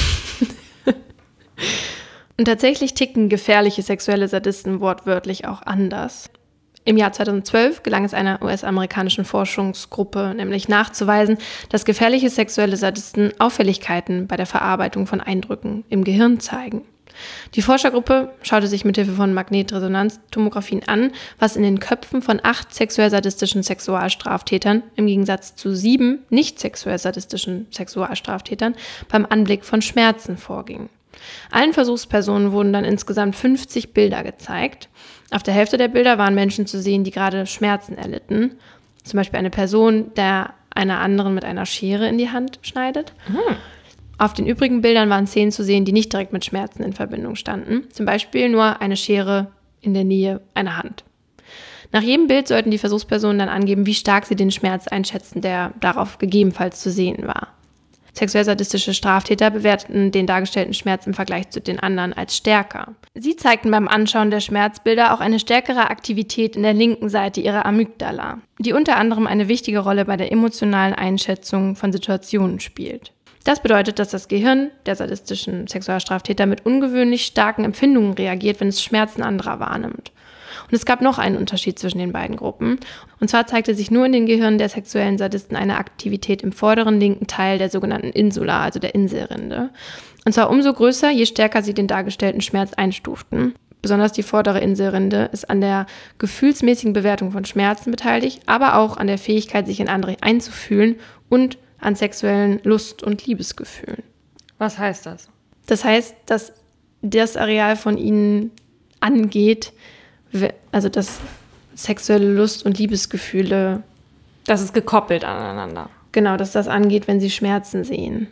Und tatsächlich ticken gefährliche sexuelle Sadisten wortwörtlich auch anders. Im Jahr 2012 gelang es einer US-amerikanischen Forschungsgruppe nämlich nachzuweisen, dass gefährliche sexuelle Sadisten Auffälligkeiten bei der Verarbeitung von Eindrücken im Gehirn zeigen. Die Forschergruppe schaute sich mithilfe von Magnetresonanztomographien an, was in den Köpfen von 8 sexuell-sadistischen Sexualstraftätern im Gegensatz zu 7 nicht sexuell-sadistischen Sexualstraftätern beim Anblick von Schmerzen vorging. Allen Versuchspersonen wurden dann insgesamt 50 Bilder gezeigt. Auf der Hälfte der Bilder waren Menschen zu sehen, die gerade Schmerzen erlitten. Zum Beispiel eine Person, der einer anderen mit einer Schere in die Hand schneidet. Auf den übrigen Bildern waren Szenen zu sehen, die nicht direkt mit Schmerzen in Verbindung standen. Zum Beispiel nur eine Schere in der Nähe einer Hand. Nach jedem Bild sollten die Versuchspersonen dann angeben, wie stark sie den Schmerz einschätzen, der darauf gegebenenfalls zu sehen war. Sexuell-sadistische Straftäter bewerteten den dargestellten Schmerz im Vergleich zu den anderen als stärker. Sie zeigten beim Anschauen der Schmerzbilder auch eine stärkere Aktivität in der linken Seite ihrer Amygdala, die unter anderem eine wichtige Rolle bei der emotionalen Einschätzung von Situationen spielt. Das bedeutet, dass das Gehirn der sadistischen Sexualstraftäter mit ungewöhnlich starken Empfindungen reagiert, wenn es Schmerzen anderer wahrnimmt. Und es gab noch einen Unterschied zwischen den beiden Gruppen. Und zwar zeigte sich nur in den Gehirnen der sexuellen Sadisten eine Aktivität im vorderen linken Teil der sogenannten Insula, also der Inselrinde. Und zwar umso größer, je stärker sie den dargestellten Schmerz einstuften. Besonders die vordere Inselrinde ist an der gefühlsmäßigen Bewertung von Schmerzen beteiligt, aber auch an der Fähigkeit, sich in andere einzufühlen und an sexuellen Lust- und Liebesgefühlen. Was heißt das? Das heißt, dass das Areal von ihnen angeht, also dass sexuelle Lust- und Liebesgefühle... Das ist gekoppelt aneinander. Genau, dass das angeht, wenn sie Schmerzen sehen.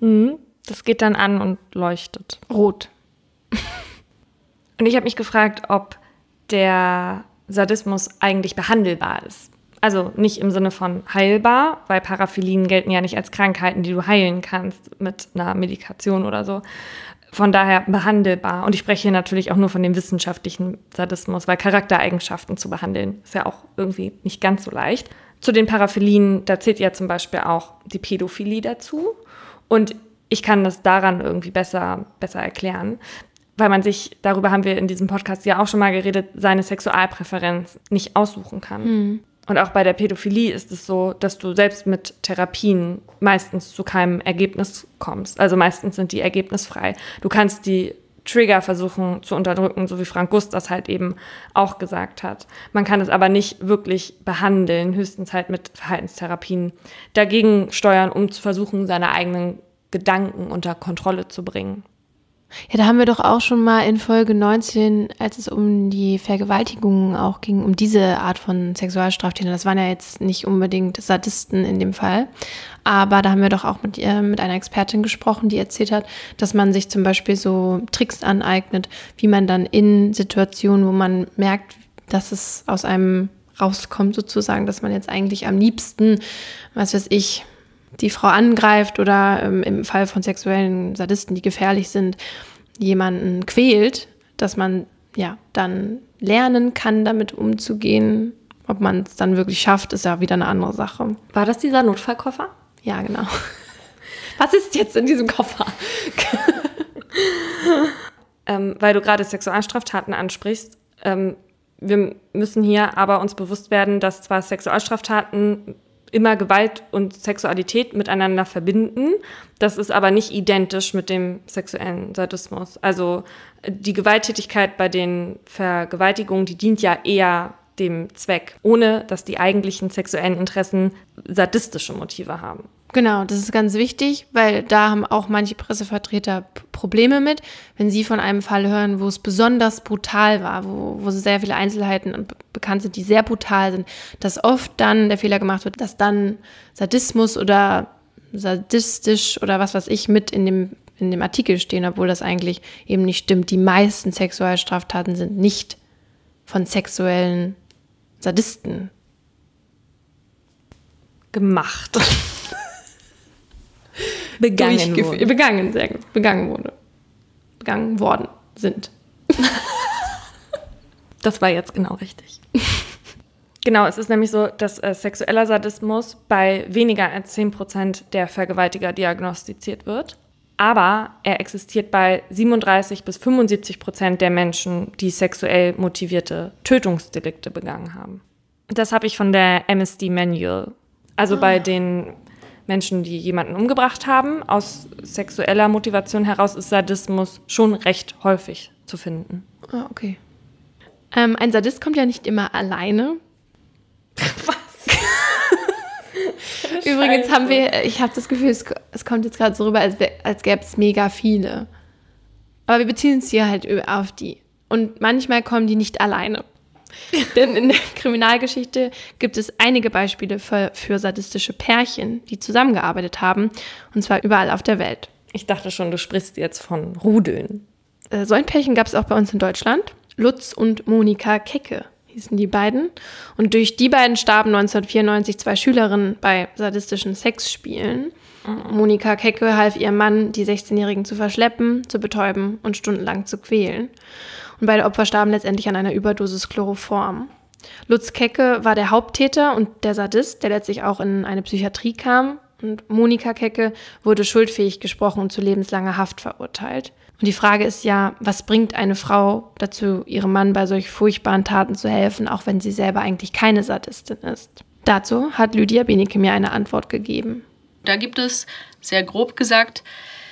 Das geht dann an und leuchtet. Rot. Und ich habe mich gefragt, ob der Sadismus eigentlich behandelbar ist. Also nicht im Sinne von heilbar, weil Paraphilien gelten ja nicht als Krankheiten, die du heilen kannst mit einer Medikation oder so. Von daher behandelbar. Und ich spreche hier natürlich auch nur von dem wissenschaftlichen Sadismus, weil Charaktereigenschaften zu behandeln ist ja auch irgendwie nicht ganz so leicht. Zu den Paraphilien, da zählt ja zum Beispiel auch die Pädophilie dazu. Und ich kann das daran irgendwie besser erklären, weil man sich, darüber haben wir in diesem Podcast ja auch schon mal geredet, seine Sexualpräferenz nicht aussuchen kann. Und auch bei der Pädophilie ist es so, dass du selbst mit Therapien meistens zu keinem Ergebnis kommst. Also meistens sind die ergebnisfrei. Du kannst die Trigger versuchen zu unterdrücken, so wie Frank Gust das halt eben auch gesagt hat. Man kann es aber nicht wirklich behandeln, höchstens halt mit Verhaltenstherapien dagegen steuern, um zu versuchen, seine eigenen Gedanken unter Kontrolle zu bringen. Ja, da haben wir doch auch schon mal in Folge 19, als es um die Vergewaltigungen auch ging, um diese Art von Sexualstraftätern. Das waren ja jetzt nicht unbedingt Sadisten in dem Fall. Aber da haben wir doch auch mit einer Expertin gesprochen, die erzählt hat, dass man sich zum Beispiel so Tricks aneignet, wie man dann in Situationen, wo man merkt, dass es aus einem rauskommt sozusagen, dass man jetzt eigentlich am liebsten, was weiß ich, die Frau angreift oder im Fall von sexuellen Sadisten, die gefährlich sind, jemanden quält, dass man ja dann lernen kann, damit umzugehen. Ob man es dann wirklich schafft, ist ja wieder eine andere Sache. War das dieser Notfallkoffer? Ja, genau. Was ist jetzt in diesem Koffer? Weil du gerade Sexualstraftaten ansprichst, Wir müssen hier aber uns bewusst werden, dass zwar Sexualstraftaten immer Gewalt und Sexualität miteinander verbinden, das ist aber nicht identisch mit dem sexuellen Sadismus. Also die Gewalttätigkeit bei den Vergewaltigungen, die dient ja eher dem Zweck, ohne dass die eigentlichen sexuellen Interessen sadistische Motive haben. Genau, das ist ganz wichtig, weil da haben auch manche Pressevertreter Probleme mit, wenn sie von einem Fall hören, wo es besonders brutal war, wo sehr viele Einzelheiten bekannt sind, die sehr brutal sind, dass oft dann der Fehler gemacht wird, dass dann Sadismus oder sadistisch oder was weiß ich mit in dem Artikel stehen, obwohl das eigentlich eben nicht stimmt. Die meisten Sexualstraftaten sind nicht von sexuellen Sadisten gemacht. Begangen worden sind. Das war jetzt genau richtig. Genau, es ist nämlich so, dass sexueller Sadismus bei weniger als 10% der Vergewaltiger diagnostiziert wird. Aber er existiert bei 37-75% der Menschen, die sexuell motivierte Tötungsdelikte begangen haben. Das habe ich von der Amnesty Manual. Also bei den Menschen, die jemanden umgebracht haben, aus sexueller Motivation heraus ist Sadismus schon recht häufig zu finden. Ah, okay. Ein Sadist kommt ja nicht immer alleine. Was? Übrigens ich habe das Gefühl, es kommt jetzt gerade so rüber, als gäbe es mega viele. Aber wir beziehen uns hier halt auf die. Und manchmal kommen die nicht alleine. Denn in der Kriminalgeschichte gibt es einige Beispiele für sadistische Pärchen, die zusammengearbeitet haben, und zwar überall auf der Welt. Ich dachte schon, du sprichst jetzt von Rudeln. So ein Pärchen gab es auch bei uns in Deutschland. Lutz und Monika Kecke hießen die beiden. Und durch die beiden starben 1994 2 Schülerinnen bei sadistischen Sexspielen. Monika Kecke half ihrem Mann, die 16-Jährigen zu verschleppen, zu betäuben und stundenlang zu quälen. Und beide Opfer starben letztendlich an einer Überdosis Chloroform. Lutz Kecke war der Haupttäter und der Sadist, der letztlich auch in eine Psychiatrie kam. Und Monika Kecke wurde schuldfähig gesprochen und zu lebenslanger Haft verurteilt. Und die Frage ist ja, was bringt eine Frau dazu, ihrem Mann bei solch furchtbaren Taten zu helfen, auch wenn sie selber eigentlich keine Sadistin ist? Dazu hat Lydia Benecke mir eine Antwort gegeben. Da gibt es, sehr grob gesagt,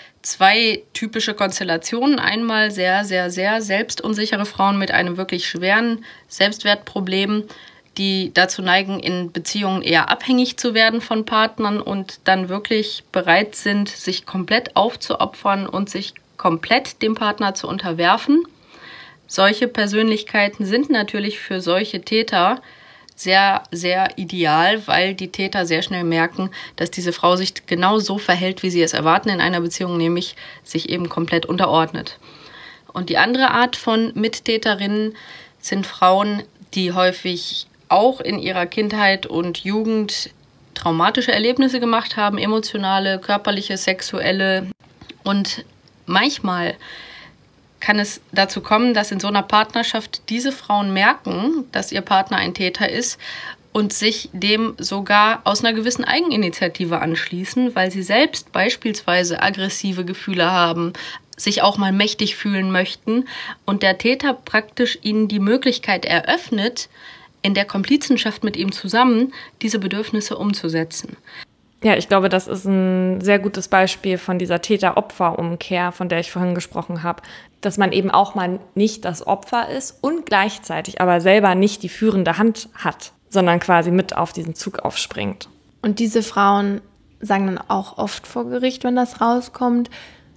2 typische Konstellationen. Einmal sehr, sehr, sehr selbstunsichere Frauen mit einem wirklich schweren Selbstwertproblem, die dazu neigen, in Beziehungen eher abhängig zu werden von Partnern und dann wirklich bereit sind, sich komplett aufzuopfern und sich komplett dem Partner zu unterwerfen. Solche Persönlichkeiten sind natürlich für solche Täter sehr, sehr ideal, weil die Täter sehr schnell merken, dass diese Frau sich genau so verhält, wie sie es erwarten in einer Beziehung, nämlich sich eben komplett unterordnet. Und die andere Art von Mittäterinnen sind Frauen, die häufig auch in ihrer Kindheit und Jugend traumatische Erlebnisse gemacht haben, emotionale, körperliche, sexuelle. Und manchmal kann es dazu kommen, dass in so einer Partnerschaft diese Frauen merken, dass ihr Partner ein Täter ist und sich dem sogar aus einer gewissen Eigeninitiative anschließen, weil sie selbst beispielsweise aggressive Gefühle haben, sich auch mal mächtig fühlen möchten und der Täter praktisch ihnen die Möglichkeit eröffnet, in der Komplizenschaft mit ihm zusammen diese Bedürfnisse umzusetzen. Ja, ich glaube, das ist ein sehr gutes Beispiel von dieser Täter-Opfer-Umkehr, von der ich vorhin gesprochen habe, dass man eben auch mal nicht das Opfer ist und gleichzeitig aber selber nicht die führende Hand hat, sondern quasi mit auf diesen Zug aufspringt. Und diese Frauen sagen dann auch oft vor Gericht, wenn das rauskommt,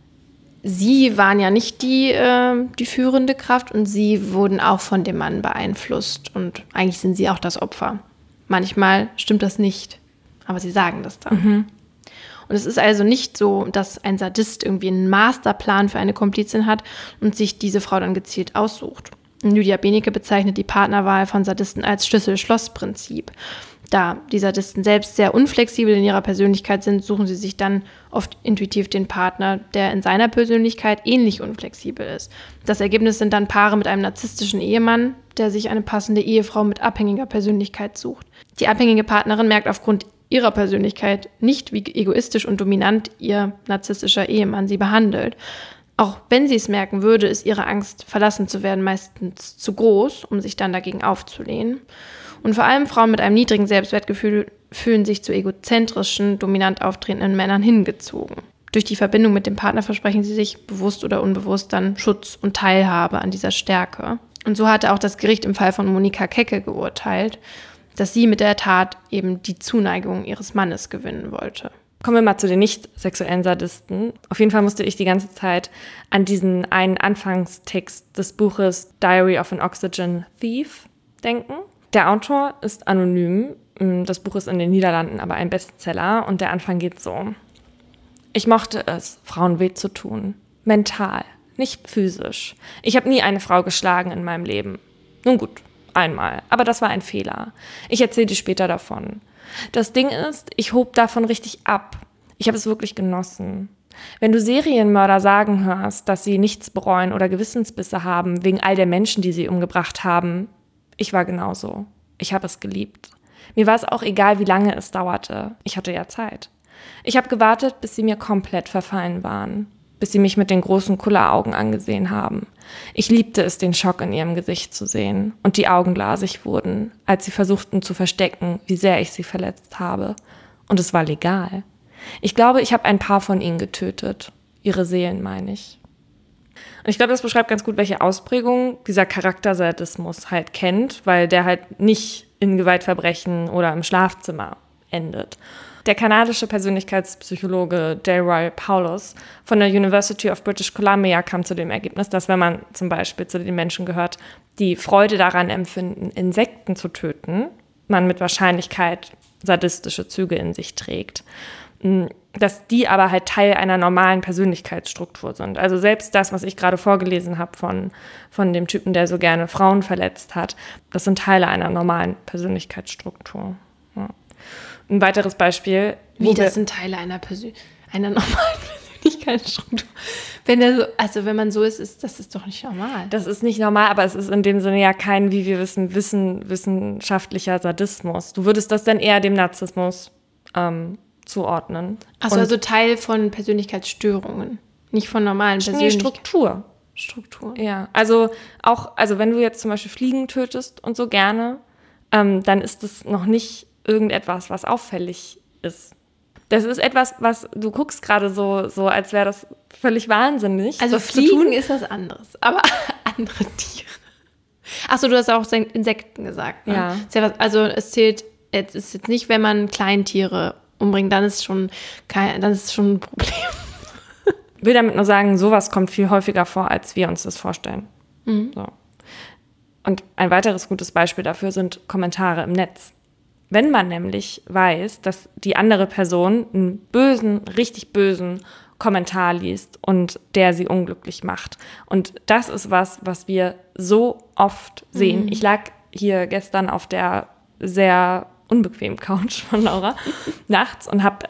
sie waren ja nicht die führende Kraft und sie wurden auch von dem Mann beeinflusst und eigentlich sind sie auch das Opfer. Manchmal stimmt das nicht. Aber sie sagen das dann. Mhm. Und es ist also nicht so, dass ein Sadist irgendwie einen Masterplan für eine Komplizin hat und sich diese Frau dann gezielt aussucht. Lydia Benecke bezeichnet die Partnerwahl von Sadisten als Schlüssel-Schloss-Prinzip. Da die Sadisten selbst sehr unflexibel in ihrer Persönlichkeit sind, suchen sie sich dann oft intuitiv den Partner, der in seiner Persönlichkeit ähnlich unflexibel ist. Das Ergebnis sind dann Paare mit einem narzisstischen Ehemann, der sich eine passende Ehefrau mit abhängiger Persönlichkeit sucht. Die abhängige Partnerin merkt aufgrund ihrer Persönlichkeit nicht, wie egoistisch und dominant ihr narzisstischer Ehemann sie behandelt. Auch wenn sie es merken würde, ist ihre Angst, verlassen zu werden, meistens zu groß, um sich dann dagegen aufzulehnen. Und vor allem Frauen mit einem niedrigen Selbstwertgefühl fühlen sich zu egozentrischen, dominant auftretenden Männern hingezogen. Durch die Verbindung mit dem Partner versprechen sie sich, bewusst oder unbewusst, dann Schutz und Teilhabe an dieser Stärke. Und so hatte auch das Gericht im Fall von Monika Kecke geurteilt, dass sie mit der Tat eben die Zuneigung ihres Mannes gewinnen wollte. Kommen wir mal zu den nicht sexuellen Sadisten. Auf jeden Fall musste ich die ganze Zeit an diesen einen Anfangstext des Buches Diary of an Oxygen Thief denken. Der Autor ist anonym. Das Buch ist in den Niederlanden aber ein Bestseller und der Anfang geht so. Ich mochte es, Frauen weh zu tun. Mental, nicht physisch. Ich habe nie eine Frau geschlagen in meinem Leben. Nun gut, einmal. Aber das war ein Fehler. Ich erzähle dir später davon. Das Ding ist, ich hob davon richtig ab. Ich habe es wirklich genossen. Wenn du Serienmörder sagen hörst, dass sie nichts bereuen oder Gewissensbisse haben, wegen all der Menschen, die sie umgebracht haben, ich war genauso. Ich habe es geliebt. Mir war es auch egal, wie lange es dauerte. Ich hatte ja Zeit. Ich habe gewartet, bis sie mir komplett verfallen waren. Bis sie mich mit den großen Kulleraugen angesehen haben. Ich liebte es, den Schock in ihrem Gesicht zu sehen und die Augen glasig wurden, als sie versuchten zu verstecken, wie sehr ich sie verletzt habe. Und es war legal. Ich glaube, ich habe ein paar von ihnen getötet. Ihre Seelen, meine ich. Und ich glaube, das beschreibt ganz gut, welche Ausprägung dieser Charaktersadismus halt kennt, weil der halt nicht in Gewaltverbrechen oder im Schlafzimmer endet. Der kanadische Persönlichkeitspsychologe Delroy Paulus von der University of British Columbia kam zu dem Ergebnis, dass wenn man zum Beispiel zu den Menschen gehört, die Freude daran empfinden, Insekten zu töten, man mit Wahrscheinlichkeit sadistische Züge in sich trägt. Dass die aber halt Teil einer normalen Persönlichkeitsstruktur sind. Also selbst das, was ich gerade vorgelesen habe von dem Typen, der so gerne Frauen verletzt hat, das sind Teile einer normalen Persönlichkeitsstruktur. Ja. Ein weiteres Beispiel. Das sind Teile einer normalen Persönlichkeitsstruktur. Wenn man so ist, das ist doch nicht normal. Das ist nicht normal, aber es ist in dem Sinne ja kein, wie wir wissen, wissenschaftlicher Sadismus. Du würdest das dann eher dem Narzissmus zuordnen. Achso, also Teil von Persönlichkeitsstörungen, nicht von normalen Persönlichkeitsstruktur. Struktur. Ja, also wenn du jetzt zum Beispiel Fliegen tötest und so gerne, dann ist das noch nicht irgendetwas, was auffällig ist. Das ist etwas, was du guckst gerade so als wäre das völlig wahnsinnig. Also das Fliegen ist was anderes, aber andere Tiere. Achso, du hast auch Insekten gesagt. Ne? Ja. Also es zählt, es ist jetzt nicht, wenn man Kleintiere umbringt, dann ist schon ein Problem. Ich will damit nur sagen, sowas kommt viel häufiger vor, als wir uns das vorstellen. Mhm. So. Und ein weiteres gutes Beispiel dafür sind Kommentare im Netz. Wenn man nämlich weiß, dass die andere Person einen bösen, richtig bösen Kommentar liest und der sie unglücklich macht. Und das ist was wir so oft sehen. Ich lag hier gestern auf der sehr unbequemen Couch von Laura nachts und habe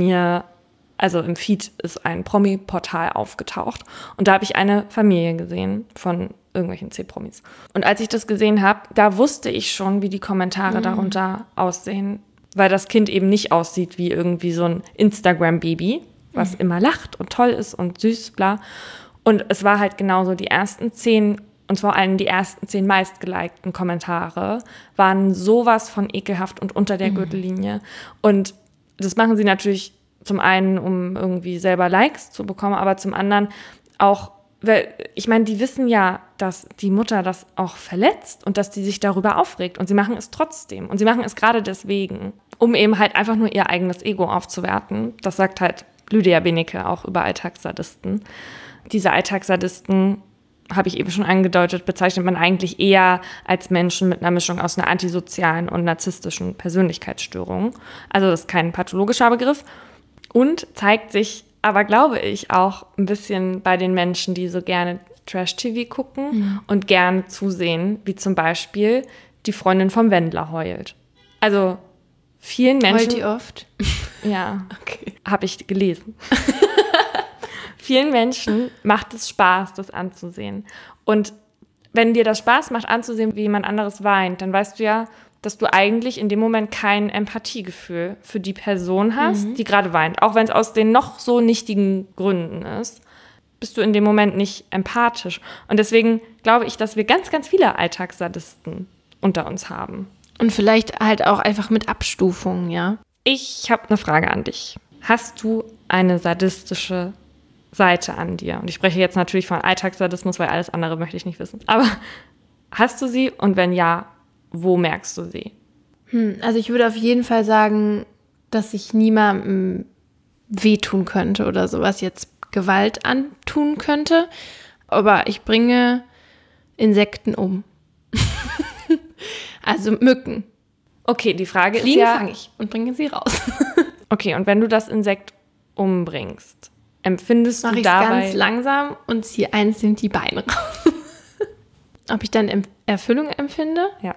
also im Feed ist ein Promi-Portal aufgetaucht und da habe ich eine Familie gesehen von irgendwelchen C-Promis. Und als ich das gesehen habe, da wusste ich schon, wie die Kommentare darunter aussehen, weil das Kind eben nicht aussieht wie irgendwie so ein Instagram-Baby, was immer lacht und toll ist und süß, bla. Und es war halt genauso, die ersten 10, und vor allem die ersten 10 meistgelikten Kommentare waren sowas von ekelhaft und unter der Gürtellinie. Und das machen sie natürlich zum einen, um irgendwie selber Likes zu bekommen, aber zum anderen auch, weil ich meine, die wissen ja, dass die Mutter das auch verletzt und dass die sich darüber aufregt. Und sie machen es trotzdem. Und sie machen es gerade deswegen, um eben halt einfach nur ihr eigenes Ego aufzuwerten. Das sagt halt Lydia Benecke auch über Alltagssadisten. Diese Alltagssadisten, habe ich eben schon angedeutet, bezeichnet man eigentlich eher als Menschen mit einer Mischung aus einer antisozialen und narzisstischen Persönlichkeitsstörung. Also das ist kein pathologischer Begriff. Und zeigt sich aber, glaube ich, auch ein bisschen bei den Menschen, die so gerne Trash-TV gucken und gerne zusehen, wie zum Beispiel die Freundin vom Wendler heult. Also vielen Menschen... Heult die oft? Ja, okay. Habe ich gelesen. Vielen Menschen macht es Spaß, das anzusehen. Und wenn dir das Spaß macht, anzusehen, wie jemand anderes weint, dann weißt du ja, dass du eigentlich in dem Moment kein Empathiegefühl für die Person hast, die gerade weint. Auch wenn es aus den noch so nichtigen Gründen ist. bist du in dem Moment nicht empathisch. Und deswegen glaube ich, dass wir ganz, ganz viele Alltagssadisten unter uns haben. Und vielleicht halt auch einfach mit Abstufungen, ja. Ich habe eine Frage an dich. Hast du eine sadistische Seite an dir? Und ich spreche jetzt natürlich von Alltagssadismus, weil alles andere möchte ich nicht wissen. Aber hast du sie? Und wenn ja, wo merkst du sie? Also ich würde auf jeden Fall sagen, dass ich niemandem wehtun könnte oder sowas, jetzt Gewalt antun könnte. Aber ich bringe Insekten um. Also Mücken. Okay, die Frage Fliegen ist ja... fange ich und bringe sie raus. Okay, und wenn du das Insekt umbringst, empfindest Mache du ich dabei... ganz langsam und ziehe einzeln die Beine raus. Ob ich dann Erfüllung empfinde? Ja.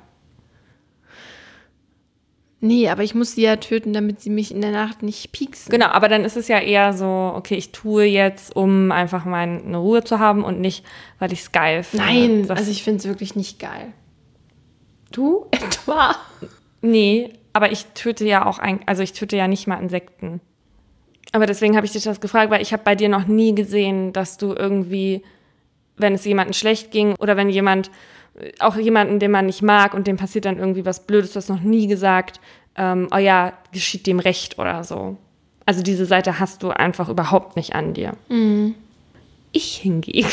Nee, aber ich muss sie ja töten, damit sie mich in der Nacht nicht pieksen. Genau, aber dann ist es ja eher so, okay, ich tue jetzt, um einfach meine Ruhe zu haben und nicht, weil ich es geil finde. Nein, also ich finde es wirklich nicht geil. Du etwa? Nee, aber ich töte ja auch, ich töte ja nicht mal Insekten. Aber deswegen habe ich dich das gefragt, weil ich habe bei dir noch nie gesehen, dass du irgendwie, wenn es jemandem schlecht ging oder wenn auch jemanden, den man nicht mag und dem passiert dann irgendwie was Blödes, du hast noch nie gesagt, oh ja, geschieht dem Recht oder so. Also diese Seite hast du einfach überhaupt nicht an dir. Mhm. Ich hingegen.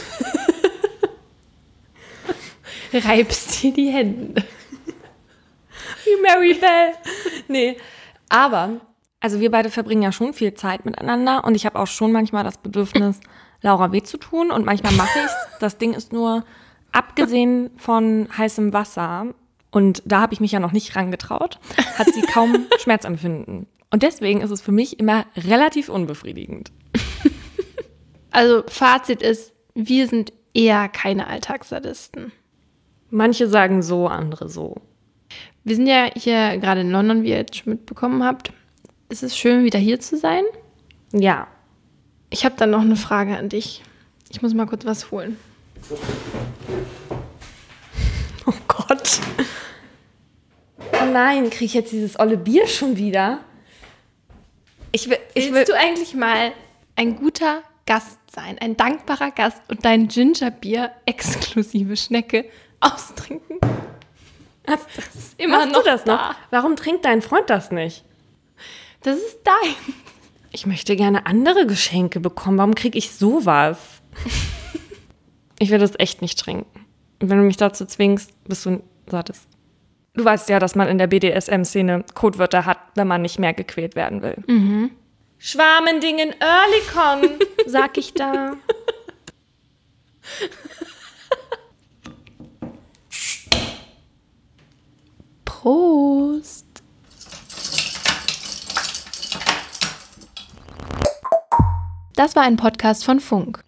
Reibst dir die Hände. Wie Mary Bell. Nee, aber, also wir beide verbringen ja schon viel Zeit miteinander und ich habe auch schon manchmal das Bedürfnis, Laura weh zu tun und manchmal mache ich's. Das Ding ist nur, abgesehen von heißem Wasser, und da habe ich mich ja noch nicht rangetraut, hat sie kaum Schmerzempfinden. Und deswegen ist es für mich immer relativ unbefriedigend. Also Fazit ist, wir sind eher keine Alltagssadisten. Manche sagen so, andere so. Wir sind ja hier gerade in London, wie ihr jetzt schon mitbekommen habt. Es ist schön, wieder hier zu sein. Ja. Ich habe dann noch eine Frage an dich. Ich muss mal kurz was holen. Oh Gott. Oh nein, kriege ich jetzt dieses olle Bier schon wieder? Willst du eigentlich mal ein guter Gast sein, ein dankbarer Gast und dein Gingerbier exklusive Schnecke austrinken? Das ist immer noch das noch. Warum trinkt dein Freund das nicht? Das ist dein. Ich möchte gerne andere Geschenke bekommen. Warum kriege ich sowas? Ich will das echt nicht trinken. Und wenn du mich dazu zwingst, bist du Sadist. Du weißt ja, dass man in der BDSM-Szene Codewörter hat, wenn man nicht mehr gequält werden will. Mhm. Schwarmendingen Earlycon, sag ich da. Prost. Das war ein Podcast von Funk.